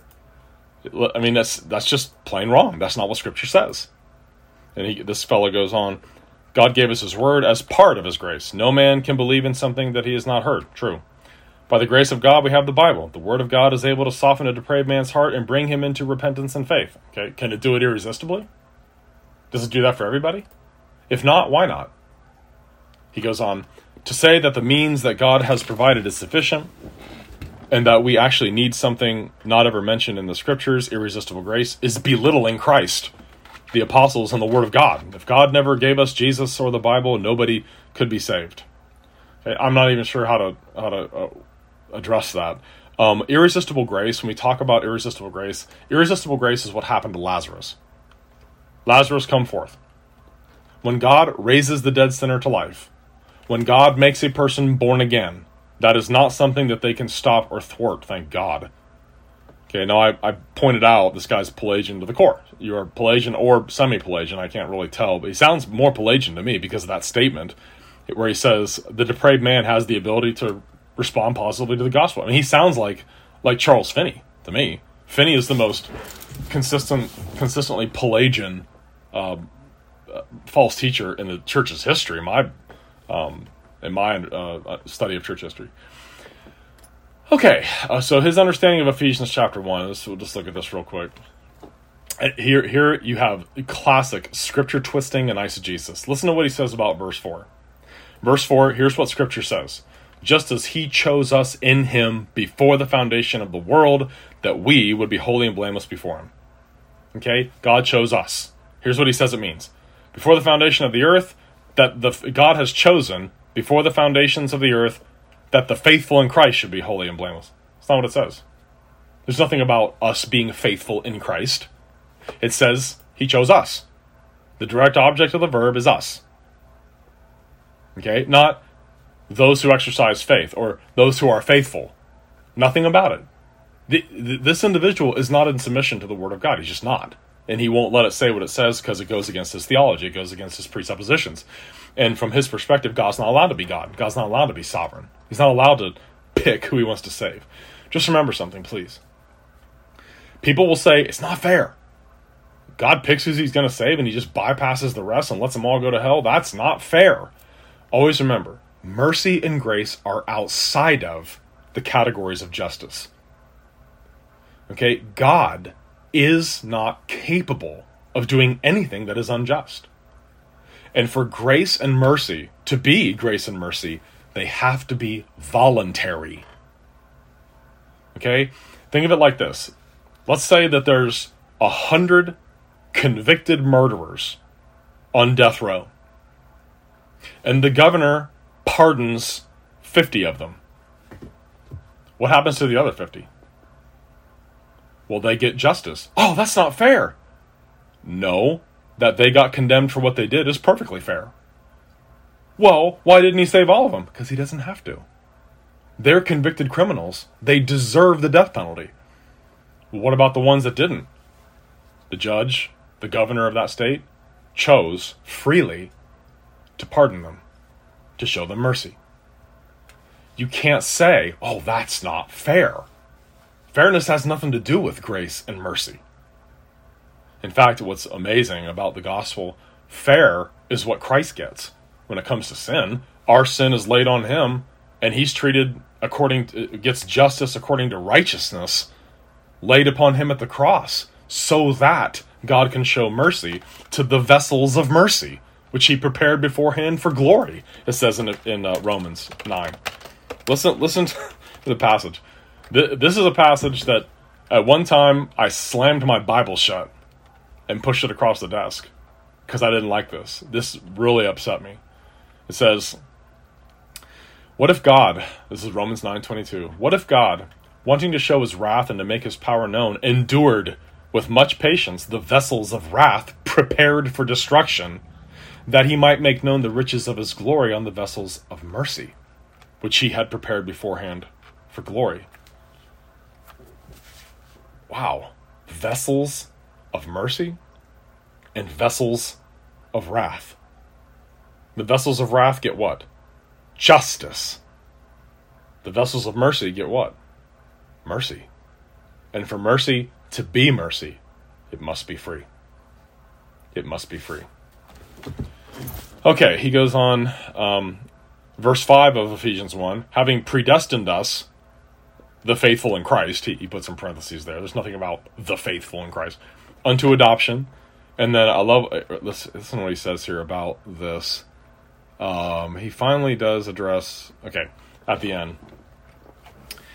I mean, that's just plain wrong. That's not what Scripture says. And this fellow goes on, God gave us his word as part of his grace. No man can believe in something that he has not heard. True. By the grace of God, we have the Bible. The word of God is able to soften a depraved man's heart and bring him into repentance and faith. Okay, can it do it irresistibly? Does it do that for everybody? If not, why not? He goes on to say that the means that God has provided is sufficient and that we actually need something not ever mentioned in the Scriptures, irresistible grace, is belittling Christ. the apostles and the Word of God. If God never gave us Jesus or the Bible, nobody could be saved. Okay, I'm not even sure how to address that. Irresistible grace, when we talk about irresistible grace is what happened to Lazarus. Lazarus, come forth. When God raises the dead sinner to life, when God makes a person born again, that is not something that they can stop or thwart, thank God. Okay, now I pointed out this guy's Pelagian to the core. You're Pelagian or semi-Pelagian, I can't really tell, but he sounds more Pelagian to me because of that statement where he says the depraved man has the ability to respond positively to the gospel. I mean, he sounds like Charles Finney to me. Finney is the most consistently Pelagian false teacher in the church's history. In my study of church history. Okay, so his understanding of Ephesians chapter 1. We'll just look at this real quick. Here you have classic scripture twisting and eisegesis. Listen to what he says about verse 4. Verse 4, here's what scripture says. Just as he chose us in him before the foundation of the world, that we would be holy and blameless before him. Okay, God chose us. Here's what he says it means. Before the foundation of the earth, that God has chosen, before the foundations of the earth, that the faithful in Christ should be holy and blameless. That's not what it says. There's nothing about us being faithful in Christ. It says he chose us. The direct object of the verb is us. Okay? Not those who exercise faith or those who are faithful. Nothing about it. This individual is not in submission to the Word of God. He's just not. And he won't let it say what it says because it goes against his theology. It goes against his presuppositions. And from his perspective, God's not allowed to be God. God's not allowed to be sovereign. He's not allowed to pick who he wants to save. Just remember something, please. People will say, it's not fair. God picks who he's going to save and he just bypasses the rest and lets them all go to hell. That's not fair. Always remember, mercy and grace are outside of the categories of justice. Okay? God is not capable of doing anything that is unjust. And for grace and mercy to be grace and mercy, they have to be voluntary. Okay? Think of it like this. Let's say that there's 100 convicted murderers on death row. And the governor pardons 50 of them. What happens to the other 50? Well, they get justice. Oh, that's not fair. No, that they got condemned for what they did is perfectly fair. Well, why didn't he save all of them? Because he doesn't have to. They're convicted criminals. They deserve the death penalty. What about the ones that didn't? The judge, the governor of that state, chose freely to pardon them, to show them mercy. You can't say, oh, that's not fair. Fairness has nothing to do with grace and mercy. In fact, what's amazing about the gospel, fair is what Christ gets. When it comes to sin, our sin is laid on him, and he's treated gets justice according to righteousness laid upon him at the cross, so that God can show mercy to the vessels of mercy, which he prepared beforehand for glory, it says in Romans 9. Listen to the passage. This is a passage that at one time I slammed my Bible shut and pushed it across the desk because I didn't like this. This really upset me. It says, what if God, this is Romans 9:22, what if God, wanting to show his wrath and to make his power known, endured with much patience the vessels of wrath prepared for destruction, that he might make known the riches of his glory on the vessels of mercy, which he had prepared beforehand for glory. Wow. Vessels of mercy and vessels of wrath. The vessels of wrath get what? Justice. The vessels of mercy get what? Mercy. And for mercy to be mercy, it must be free. It must be free. Okay, he goes on, verse 5 of Ephesians 1, having predestined us, the faithful in Christ, he puts in parentheses there, there's nothing about the faithful in Christ, unto adoption. And then I love, listen to what he says here about this. He finally does address, okay, at the end.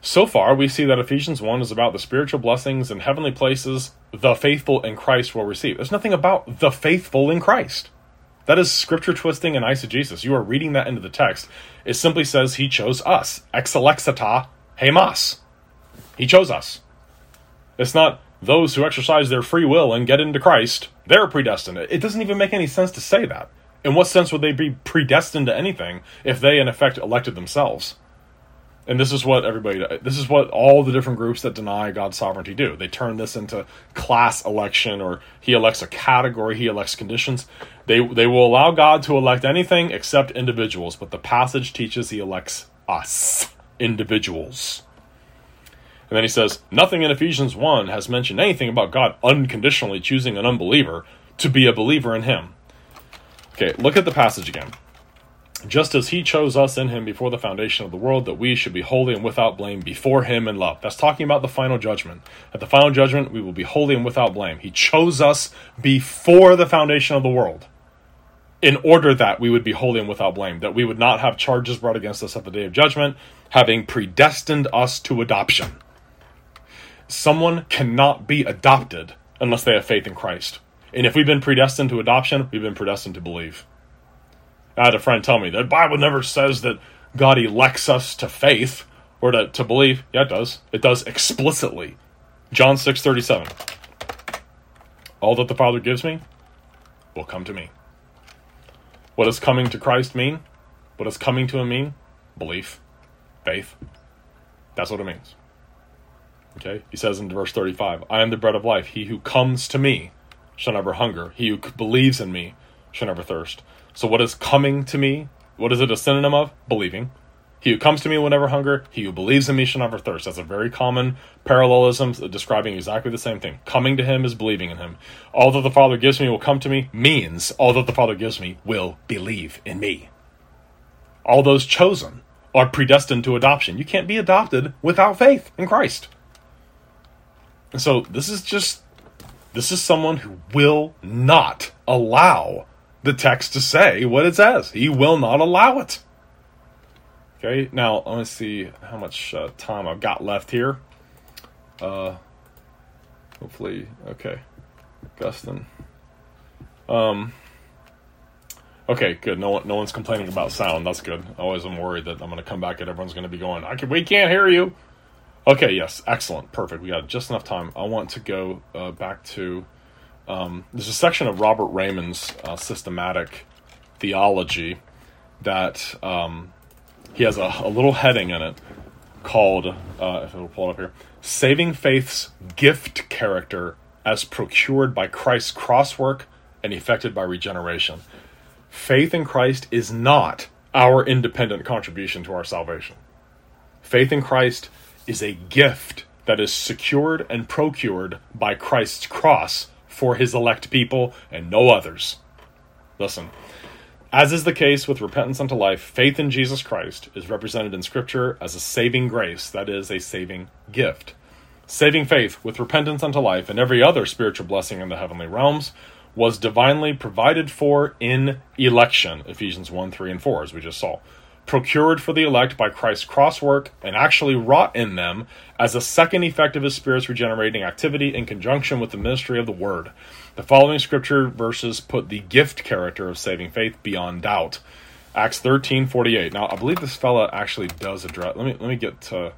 So far, we see that Ephesians 1 is about the spiritual blessings and heavenly places the faithful in Christ will receive. There's nothing about the faithful in Christ. That is scripture twisting and eisegesis. You are reading that into the text. It simply says he chose us. Ex alexita hemas. He chose us. It's not those who exercise their free will and get into Christ. They're predestined. It doesn't even make any sense to say that. In what sense would they be predestined to anything if they, in effect, elected themselves? And this is what all the different groups that deny God's sovereignty do. They turn this into class election, or he elects a category, he elects conditions. They will allow God to elect anything except individuals, but the passage teaches he elects us, individuals. And then he says, nothing in Ephesians 1 has mentioned anything about God unconditionally choosing an unbeliever to be a believer in him. Okay, look at the passage again. Just as he chose us in him before the foundation of the world, that we should be holy and without blame before him in love. That's talking about the final judgment. At the final judgment, we will be holy and without blame. He chose us before the foundation of the world, in order that we would be holy and without blame, that we would not have charges brought against us at the day of judgment, having predestined us to adoption. Someone cannot be adopted unless they have faith in Christ. And if we've been predestined to adoption, we've been predestined to believe. I had a friend tell me that the Bible never says that God elects us to faith or to believe. Yeah, it does. It does explicitly. John 6:37. All that the Father gives me will come to me. What does coming to Christ mean? What does coming to him mean? Belief. Faith. That's what it means. Okay? He says in verse 35, I am the bread of life. He who comes to me shall never hunger. He who believes in me shall never thirst. So what is coming to me? What is it a synonym of? Believing. He who comes to me will never hunger. He who believes in me shall never thirst. That's a very common parallelism describing exactly the same thing. Coming to him is believing in him. All that the Father gives me will come to me means all that the Father gives me will believe in me. All those chosen are predestined to adoption. You can't be adopted without faith in Christ. And so this is someone who will not allow the text to say what it says. He will not allow it. Okay, now let me see how much time I've got left here. Hopefully, okay, Augustine. Okay, good. No one's complaining about sound. That's good. Always I'm worried that I'm going to come back and everyone's going to be going, we can't hear you. Okay, yes, excellent, perfect. We got just enough time. I want to go back to. There's a section of Robert Raymond's systematic theology that he has a little heading in it called, if it'll pull it up here, Saving Faith's Gift Character as Procured by Christ's Crosswork and Effected by Regeneration. Faith in Christ is not our independent contribution to our salvation. Faith in Christ is a gift that is secured and procured by Christ's cross for his elect people and no others. Listen, as is the case with repentance unto life, faith in Jesus Christ is represented in Scripture as a saving grace, that is, a saving gift. Saving faith with repentance unto life and every other spiritual blessing in the heavenly realms was divinely provided for in election, Ephesians 1, 3, and 4, as we just saw. Procured for the elect by Christ's crosswork and actually wrought in them as a second effect of his Spirit's regenerating activity in conjunction with the ministry of the Word. The following scripture verses put the gift character of saving faith beyond doubt. Acts 13:48. Now, I believe this fella actually does address. Let me get to.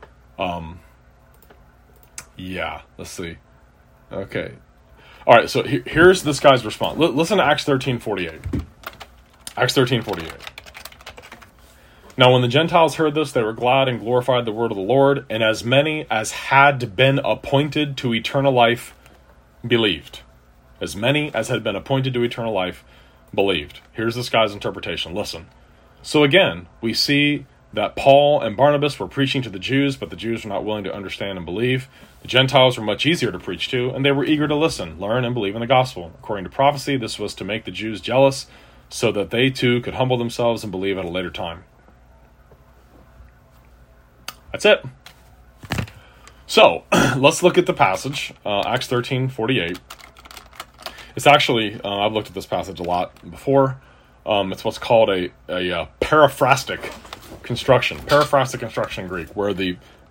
Yeah, let's see. Okay. All right. So here's this guy's response. Listen to Acts 13:48. Acts 13:48. Now when the Gentiles heard this, they were glad and glorified the word of the Lord, and as many as had been appointed to eternal life believed. As many as had been appointed to eternal life believed. Here's this guy's interpretation. Listen. So again, we see that Paul and Barnabas were preaching to the Jews, but the Jews were not willing to understand and believe. The Gentiles were much easier to preach to, and they were eager to listen, learn, and believe in the gospel. According to prophecy, this was to make the Jews jealous, so that they too could humble themselves and believe at a later time. That's it. So, let's look at the passage, Acts 13:48. It's actually, I've looked at this passage a lot before. It's what's called a paraphrastic construction. Paraphrastic construction in Greek, where the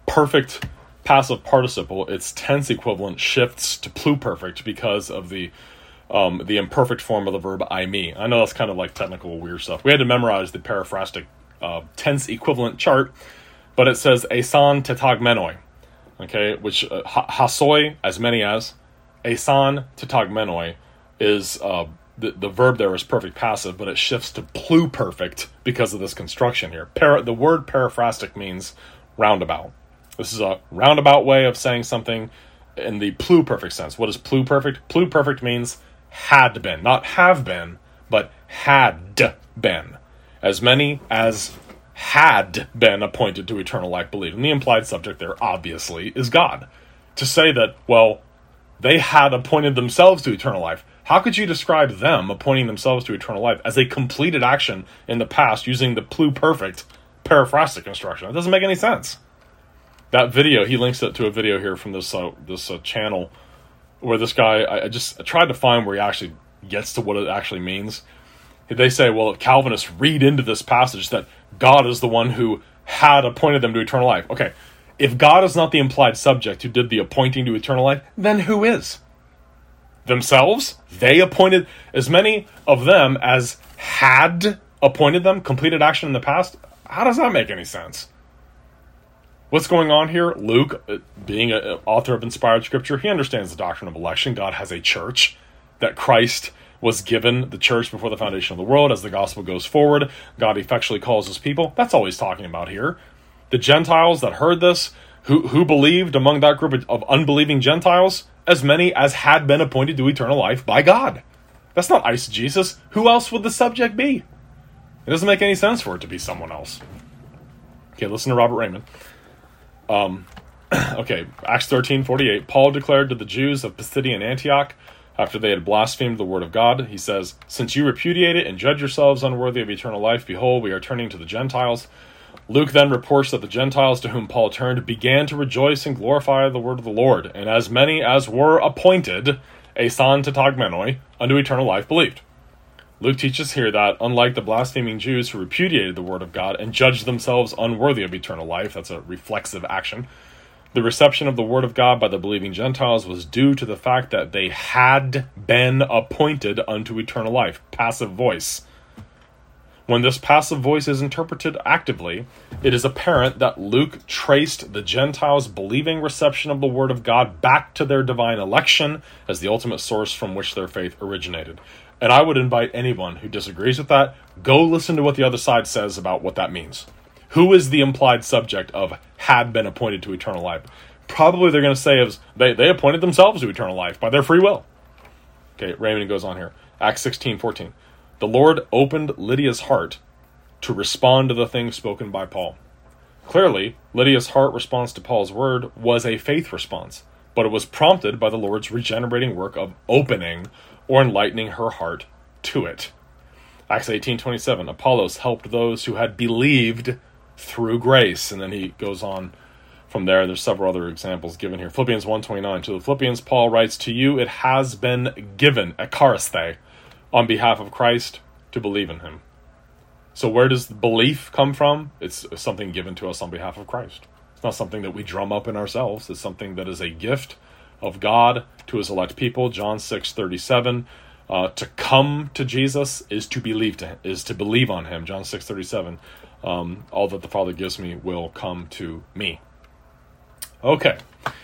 perfect passive participle, its tense equivalent shifts to pluperfect because of the imperfect form of the verb I, me. I know that's kind of like technical weird stuff. We had to memorize the paraphrastic tense equivalent chart, but it says esan tetagmenoi, okay, which hasoi, as many as, esan tetagmenoi is the verb there is perfect passive, but it shifts to pluperfect because of this construction here. The word paraphrastic means roundabout. This is a roundabout way of saying something in the pluperfect sense. What is pluperfect? Pluperfect means had been, not have been, but had been. As many as had been appointed to eternal life believe. And the implied subject there, obviously, is God. To say that, well, they had appointed themselves to eternal life. How could you describe them appointing themselves to eternal life as a completed action in the past using the pluperfect paraphrastic construction? It doesn't make any sense. That video, he links it to a video here from this channel where this guy, I tried to find where he actually gets to what it actually means. They say, well, if Calvinists read into this passage that God is the one who had appointed them to eternal life. Okay, if God is not the implied subject who did the appointing to eternal life, then who is? Themselves? They appointed as many of them as had appointed them, completed action in the past? How does that make any sense? What's going on here? Luke, being an author of inspired scripture, he understands the doctrine of election. God has a church, that Christ was given the church before the foundation of the world. As the gospel goes forward, God effectually calls his people. That's all he's talking about here. The Gentiles that heard this, who believed among that group of unbelieving Gentiles, as many as had been appointed to eternal life by God. That's not eisegesis. Who else would the subject be? It doesn't make any sense for it to be someone else. Okay, listen to Robert Raymond. Okay, Acts 13:48. Paul declared to the Jews of Pisidian Antioch, after they had blasphemed the word of God, he says, "Since you repudiate it and judge yourselves unworthy of eternal life, behold, we are turning to the Gentiles." Luke then reports that the Gentiles to whom Paul turned began to rejoice and glorify the word of the Lord, and as many as were appointed, esan tetagmenoi, unto eternal life believed. Luke teaches here that, unlike the blaspheming Jews who repudiated the word of God and judged themselves unworthy of eternal life, that's a reflexive action, the reception of the word of God by the believing Gentiles was due to the fact that they had been appointed unto eternal life. Passive voice. When this passive voice is interpreted actively, it is apparent that Luke traced the Gentiles' believing reception of the word of God back to their divine election as the ultimate source from which their faith originated. And I would invite anyone who disagrees with that, go listen to what the other side says about what that means. Who is the implied subject of had been appointed to eternal life? Probably they're going to say is they appointed themselves to eternal life by their free will. Okay, Raymond goes on here. Acts 16:14. The Lord opened Lydia's heart to respond to the things spoken by Paul. Clearly, Lydia's heart response to Paul's word was a faith response, but it was prompted by the Lord's regenerating work of opening or enlightening her heart to it. Acts 18:27. Apollos helped those who had believed through grace. And then he goes on from there. There's several other examples given here. Philippians 1:29. To the Philippians, Paul writes, "To you it has been given, ekaristhe, on behalf of Christ, to believe in him." So where does belief come from? It's something given to us on behalf of Christ. It's not something that we drum up in ourselves. It's something that is a gift of God to his elect people. John 6:37. To come to Jesus is to believe on him. John 6:37. All that the Father gives me will come to me. Okay.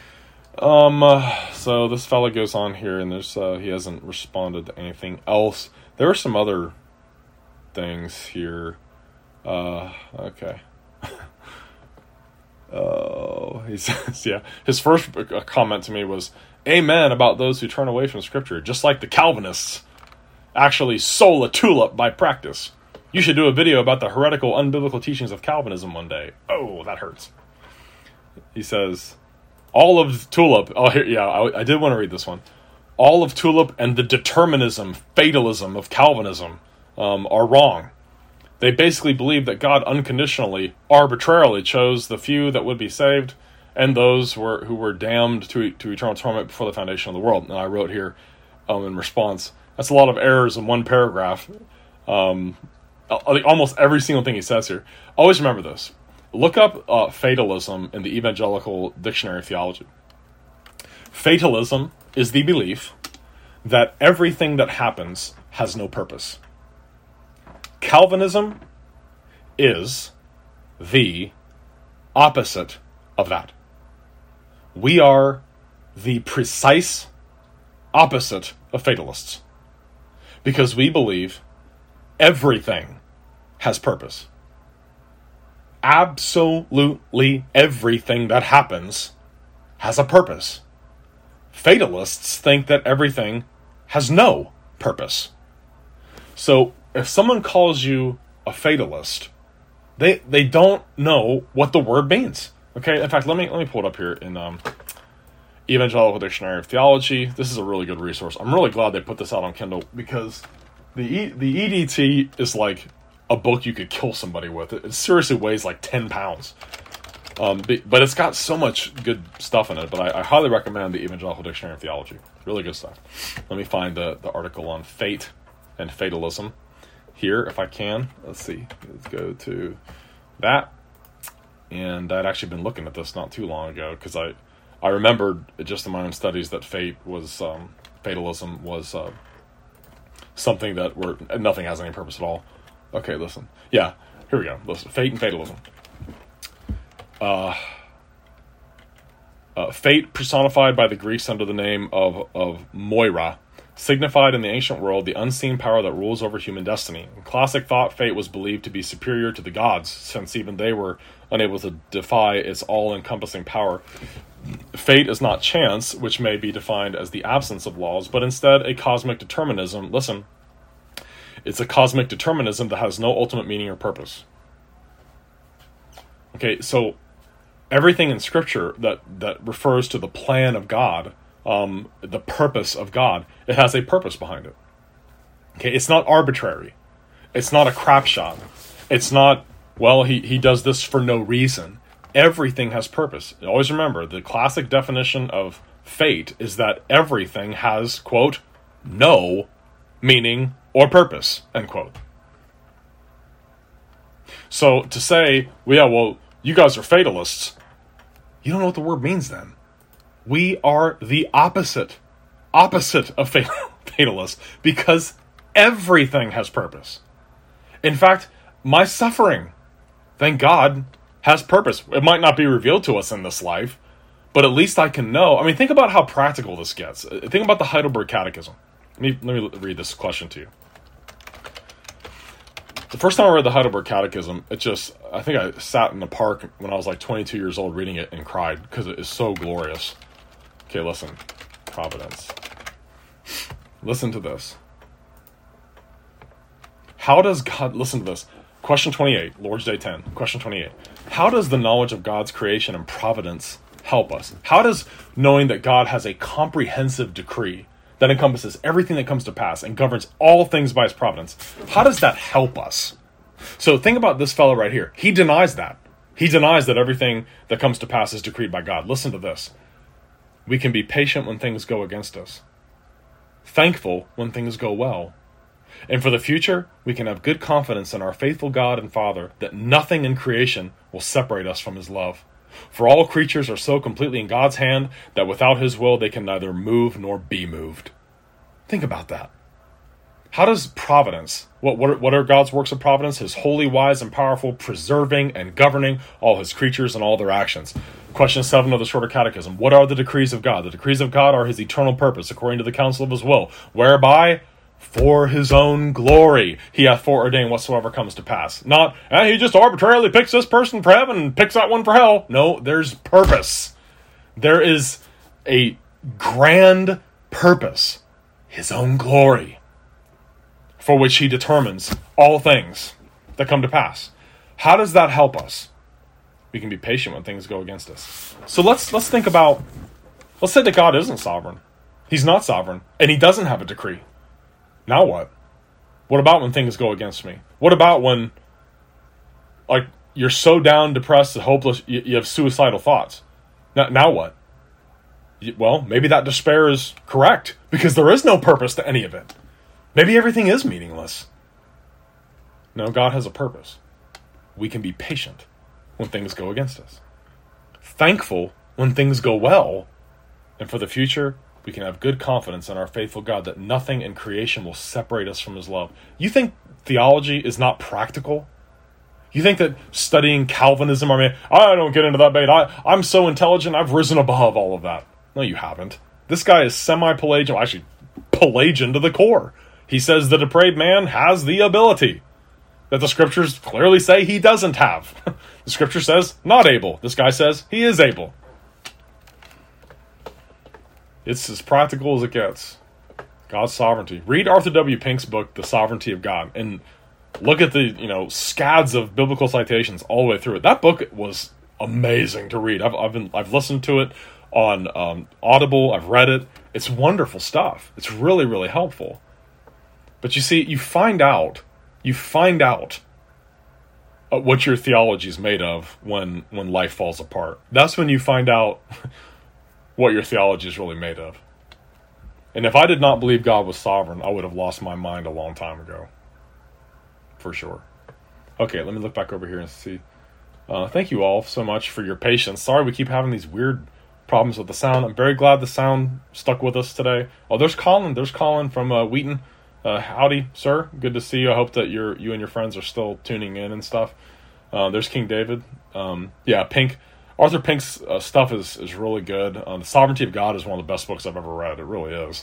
So this fella goes on here, and there's he hasn't responded to anything else. There are some other things here. Okay. Oh, he says, yeah. His first comment to me was, "Amen about those who turn away from Scripture, just like the Calvinists actually sola tulip by practice. You should do a video about the heretical, unbiblical teachings of Calvinism one day." Oh, that hurts. He says, all of tulip, I did want to read this one. All of tulip and the determinism, fatalism of Calvinism are wrong. They basically believe that God unconditionally, arbitrarily chose the few that would be saved and those who were damned to eternal torment before the foundation of the world. And I wrote here in response, that's a lot of errors in one paragraph. Almost every single thing he says here. Always remember this. Look up fatalism in the Evangelical Dictionary of Theology. Fatalism is the belief that everything that happens has no purpose. Calvinism is the opposite of that. We are the precise opposite of fatalists, because we believe everything has purpose. Absolutely everything that happens has a purpose. Fatalists think that everything has no purpose. So if someone calls you a fatalist, they don't know what the word means. Okay, in fact, let me pull it up here in Evangelical Dictionary of Theology. This is a really good resource. I'm really glad they put this out on Kindle, because the EDT is like a book you could kill somebody with. It seriously weighs like 10 pounds. But it's got so much good stuff in it. But I highly recommend the Evangelical Dictionary of Theology. Really good stuff. Let me find the article on fate and fatalism here, if I can. Let's see. Let's go to that. And I'd actually been looking at this not too long ago, because I remembered just in my own studies that fatalism was something that nothing has any purpose at all. Okay, listen. Yeah, here we go. Listen, fate and fatalism. Fate, personified by the Greeks under the name of Moira, signified in the ancient world the unseen power that rules over human destiny. In classic thought, fate was believed to be superior to the gods, since even they were unable to defy its all-encompassing power. Fate is not chance, which may be defined as the absence of laws, but instead a cosmic determinism. Listen. It's a cosmic determinism that has no ultimate meaning or purpose. Okay, so everything in Scripture that refers to the plan of God, the purpose of God, it has a purpose behind it. Okay, it's not arbitrary. It's not a crap shot. It's not, well, he does this for no reason. Everything has purpose. Always remember, the classic definition of fate is that everything has, quote, no meaning or purpose, end quote. So to say, well, yeah, well, you guys are fatalists, you don't know what the word means then. We are the opposite of fatalists, because everything has purpose. In fact, my suffering, thank God, has purpose. It might not be revealed to us in this life, but at least I can know. I mean, think about how practical this gets. Think about the Heidelberg Catechism. Let me read this question to you. The first time I read the Heidelberg Catechism, I think I sat in the park when I was like 22 years old reading it and cried, because it is so glorious. Okay, listen. Providence. Listen to this. How does God, listen to this. Question 28, Lord's Day 10, question 28. How does the knowledge of God's creation and providence help us? How does knowing that God has a comprehensive decree that encompasses everything that comes to pass and governs all things by his providence, how does that help us? So think about this fellow right here. He denies that. He denies that everything that comes to pass is decreed by God. Listen to this. We can be patient when things go against us, thankful when things go well. And for the future, we can have good confidence in our faithful God and Father that nothing in creation will separate us from his love. For all creatures are so completely in God's hand that without his will they can neither move nor be moved. Think about that. How does providence, what are God's works of providence? His holy, wise, and powerful, preserving and governing all his creatures and all their actions. Question 7 of the Shorter Catechism. What are the decrees of God? The decrees of God are his eternal purpose, according to the counsel of his will, whereby, for his own glory, he hath foreordained whatsoever comes to pass. Not, he just arbitrarily picks this person for heaven and picks that one for hell. No, there's purpose. There is a grand purpose, his own glory, for which he determines all things that come to pass. How does that help us? We can be patient when things go against us. So let's think about, let's say that God isn't sovereign. He's not sovereign, and he doesn't have a decree. Now what? What about when things go against me? What about when, like, you're so down, depressed, and hopeless, you have suicidal thoughts? Now what? Well, maybe that despair is correct, because there is no purpose to any of it. Maybe everything is meaningless. No, God has a purpose. We can be patient when things go against us. Thankful when things go well. And for the future, we can have good confidence in our faithful God that nothing in creation will separate us from his love. You think theology is not practical? You think that studying Calvinism, I don't get into that debate. I'm so intelligent, I've risen above all of that. No, you haven't. This guy is semi-Pelagian, actually Pelagian to the core. He says the depraved man has the ability that the scriptures clearly say he doesn't have. The scripture says not able. This guy says he is able. It's as practical as it gets. God's sovereignty. Read Arthur W. Pink's book, The Sovereignty of God, and look at the scads of biblical citations all the way through it. That book was amazing to read. I've listened to it on Audible. I've read it. It's wonderful stuff. It's really, really helpful. But you see, you find out what your theology is made of when life falls apart. That's when you find out what your theology is really made of. And if I did not believe God was sovereign, I would have lost my mind a long time ago. For sure. Okay, let me look back over here and see. Thank you all so much for your patience. Sorry we keep having these weird problems with the sound. I'm very glad the sound stuck with us today. Oh, there's Colin. There's Colin from Wheaton. Howdy, sir. Good to see you. I hope that you and your friends are still tuning in and stuff. There's King David. Pink. Arthur Pink's stuff is really good. The Sovereignty of God is one of the best books I've ever read. It really is.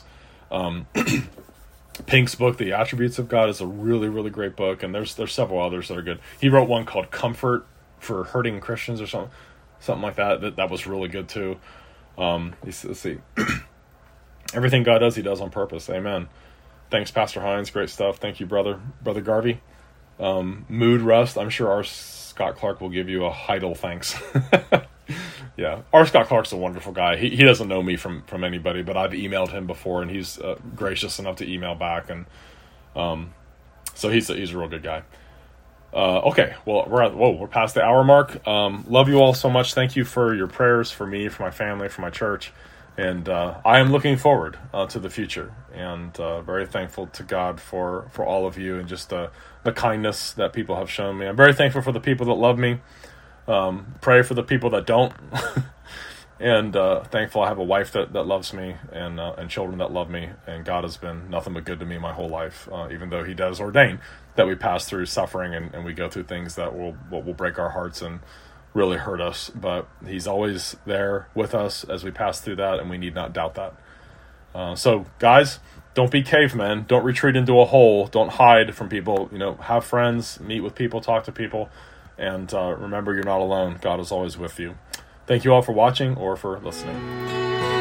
Pink's book, The Attributes of God, is a really, really great book, and there's several others that are good. He wrote one called Comfort for Hurting Christians or something like that. That was really good too. Let's see. Everything God does, he does on purpose. Amen. Thanks, Pastor Hines. Great stuff. Thank you, Brother Garvey. Mood Rust. I'm sure our Scott Clark will give you a Heidel thanks. Yeah, R. Scott Clark's a wonderful guy. He doesn't know me from anybody, but I've emailed him before, and he's gracious enough to email back, and so he's a real good guy. Okay, well we're past the hour mark. Love you all so much. Thank you for your prayers for me, for my family, for my church, and I am looking forward to the future, and very thankful to God for all of you and just the kindness that people have shown me. I'm very thankful for the people that love me. Pray for the people that don't, and thankful I have a wife that loves me and children that love me, and God has been nothing but good to me my whole life, even though he does ordain that we pass through suffering and we go through things that will break our hearts and really hurt us, but he's always there with us as we pass through that, and we need not doubt that. So guys, don't be cavemen, don't retreat into a hole, don't hide from people, have friends, meet with people, talk to people. And remember, you're not alone. God is always with you. Thank you all for watching or for listening.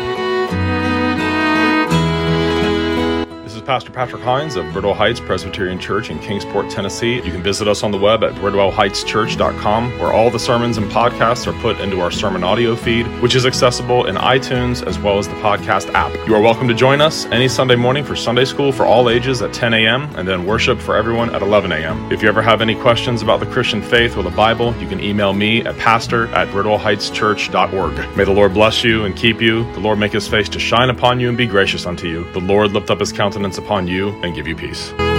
This is Pastor Patrick Hines of Bridwell Heights Presbyterian Church in Kingsport, Tennessee. You can visit us on the web at bridwellheightschurch.com, where all the sermons and podcasts are put into our sermon audio feed, which is accessible in iTunes as well as the podcast app. You are welcome to join us any Sunday morning for Sunday school for all ages at 10 a.m. and then worship for everyone at 11 a.m. If you ever have any questions about the Christian faith or the Bible, you can email me at pastor@bridwellheightschurch.org. May the Lord bless you and keep you. The Lord make his face to shine upon you and be gracious unto you. The Lord lift up his countenance upon you and give you peace.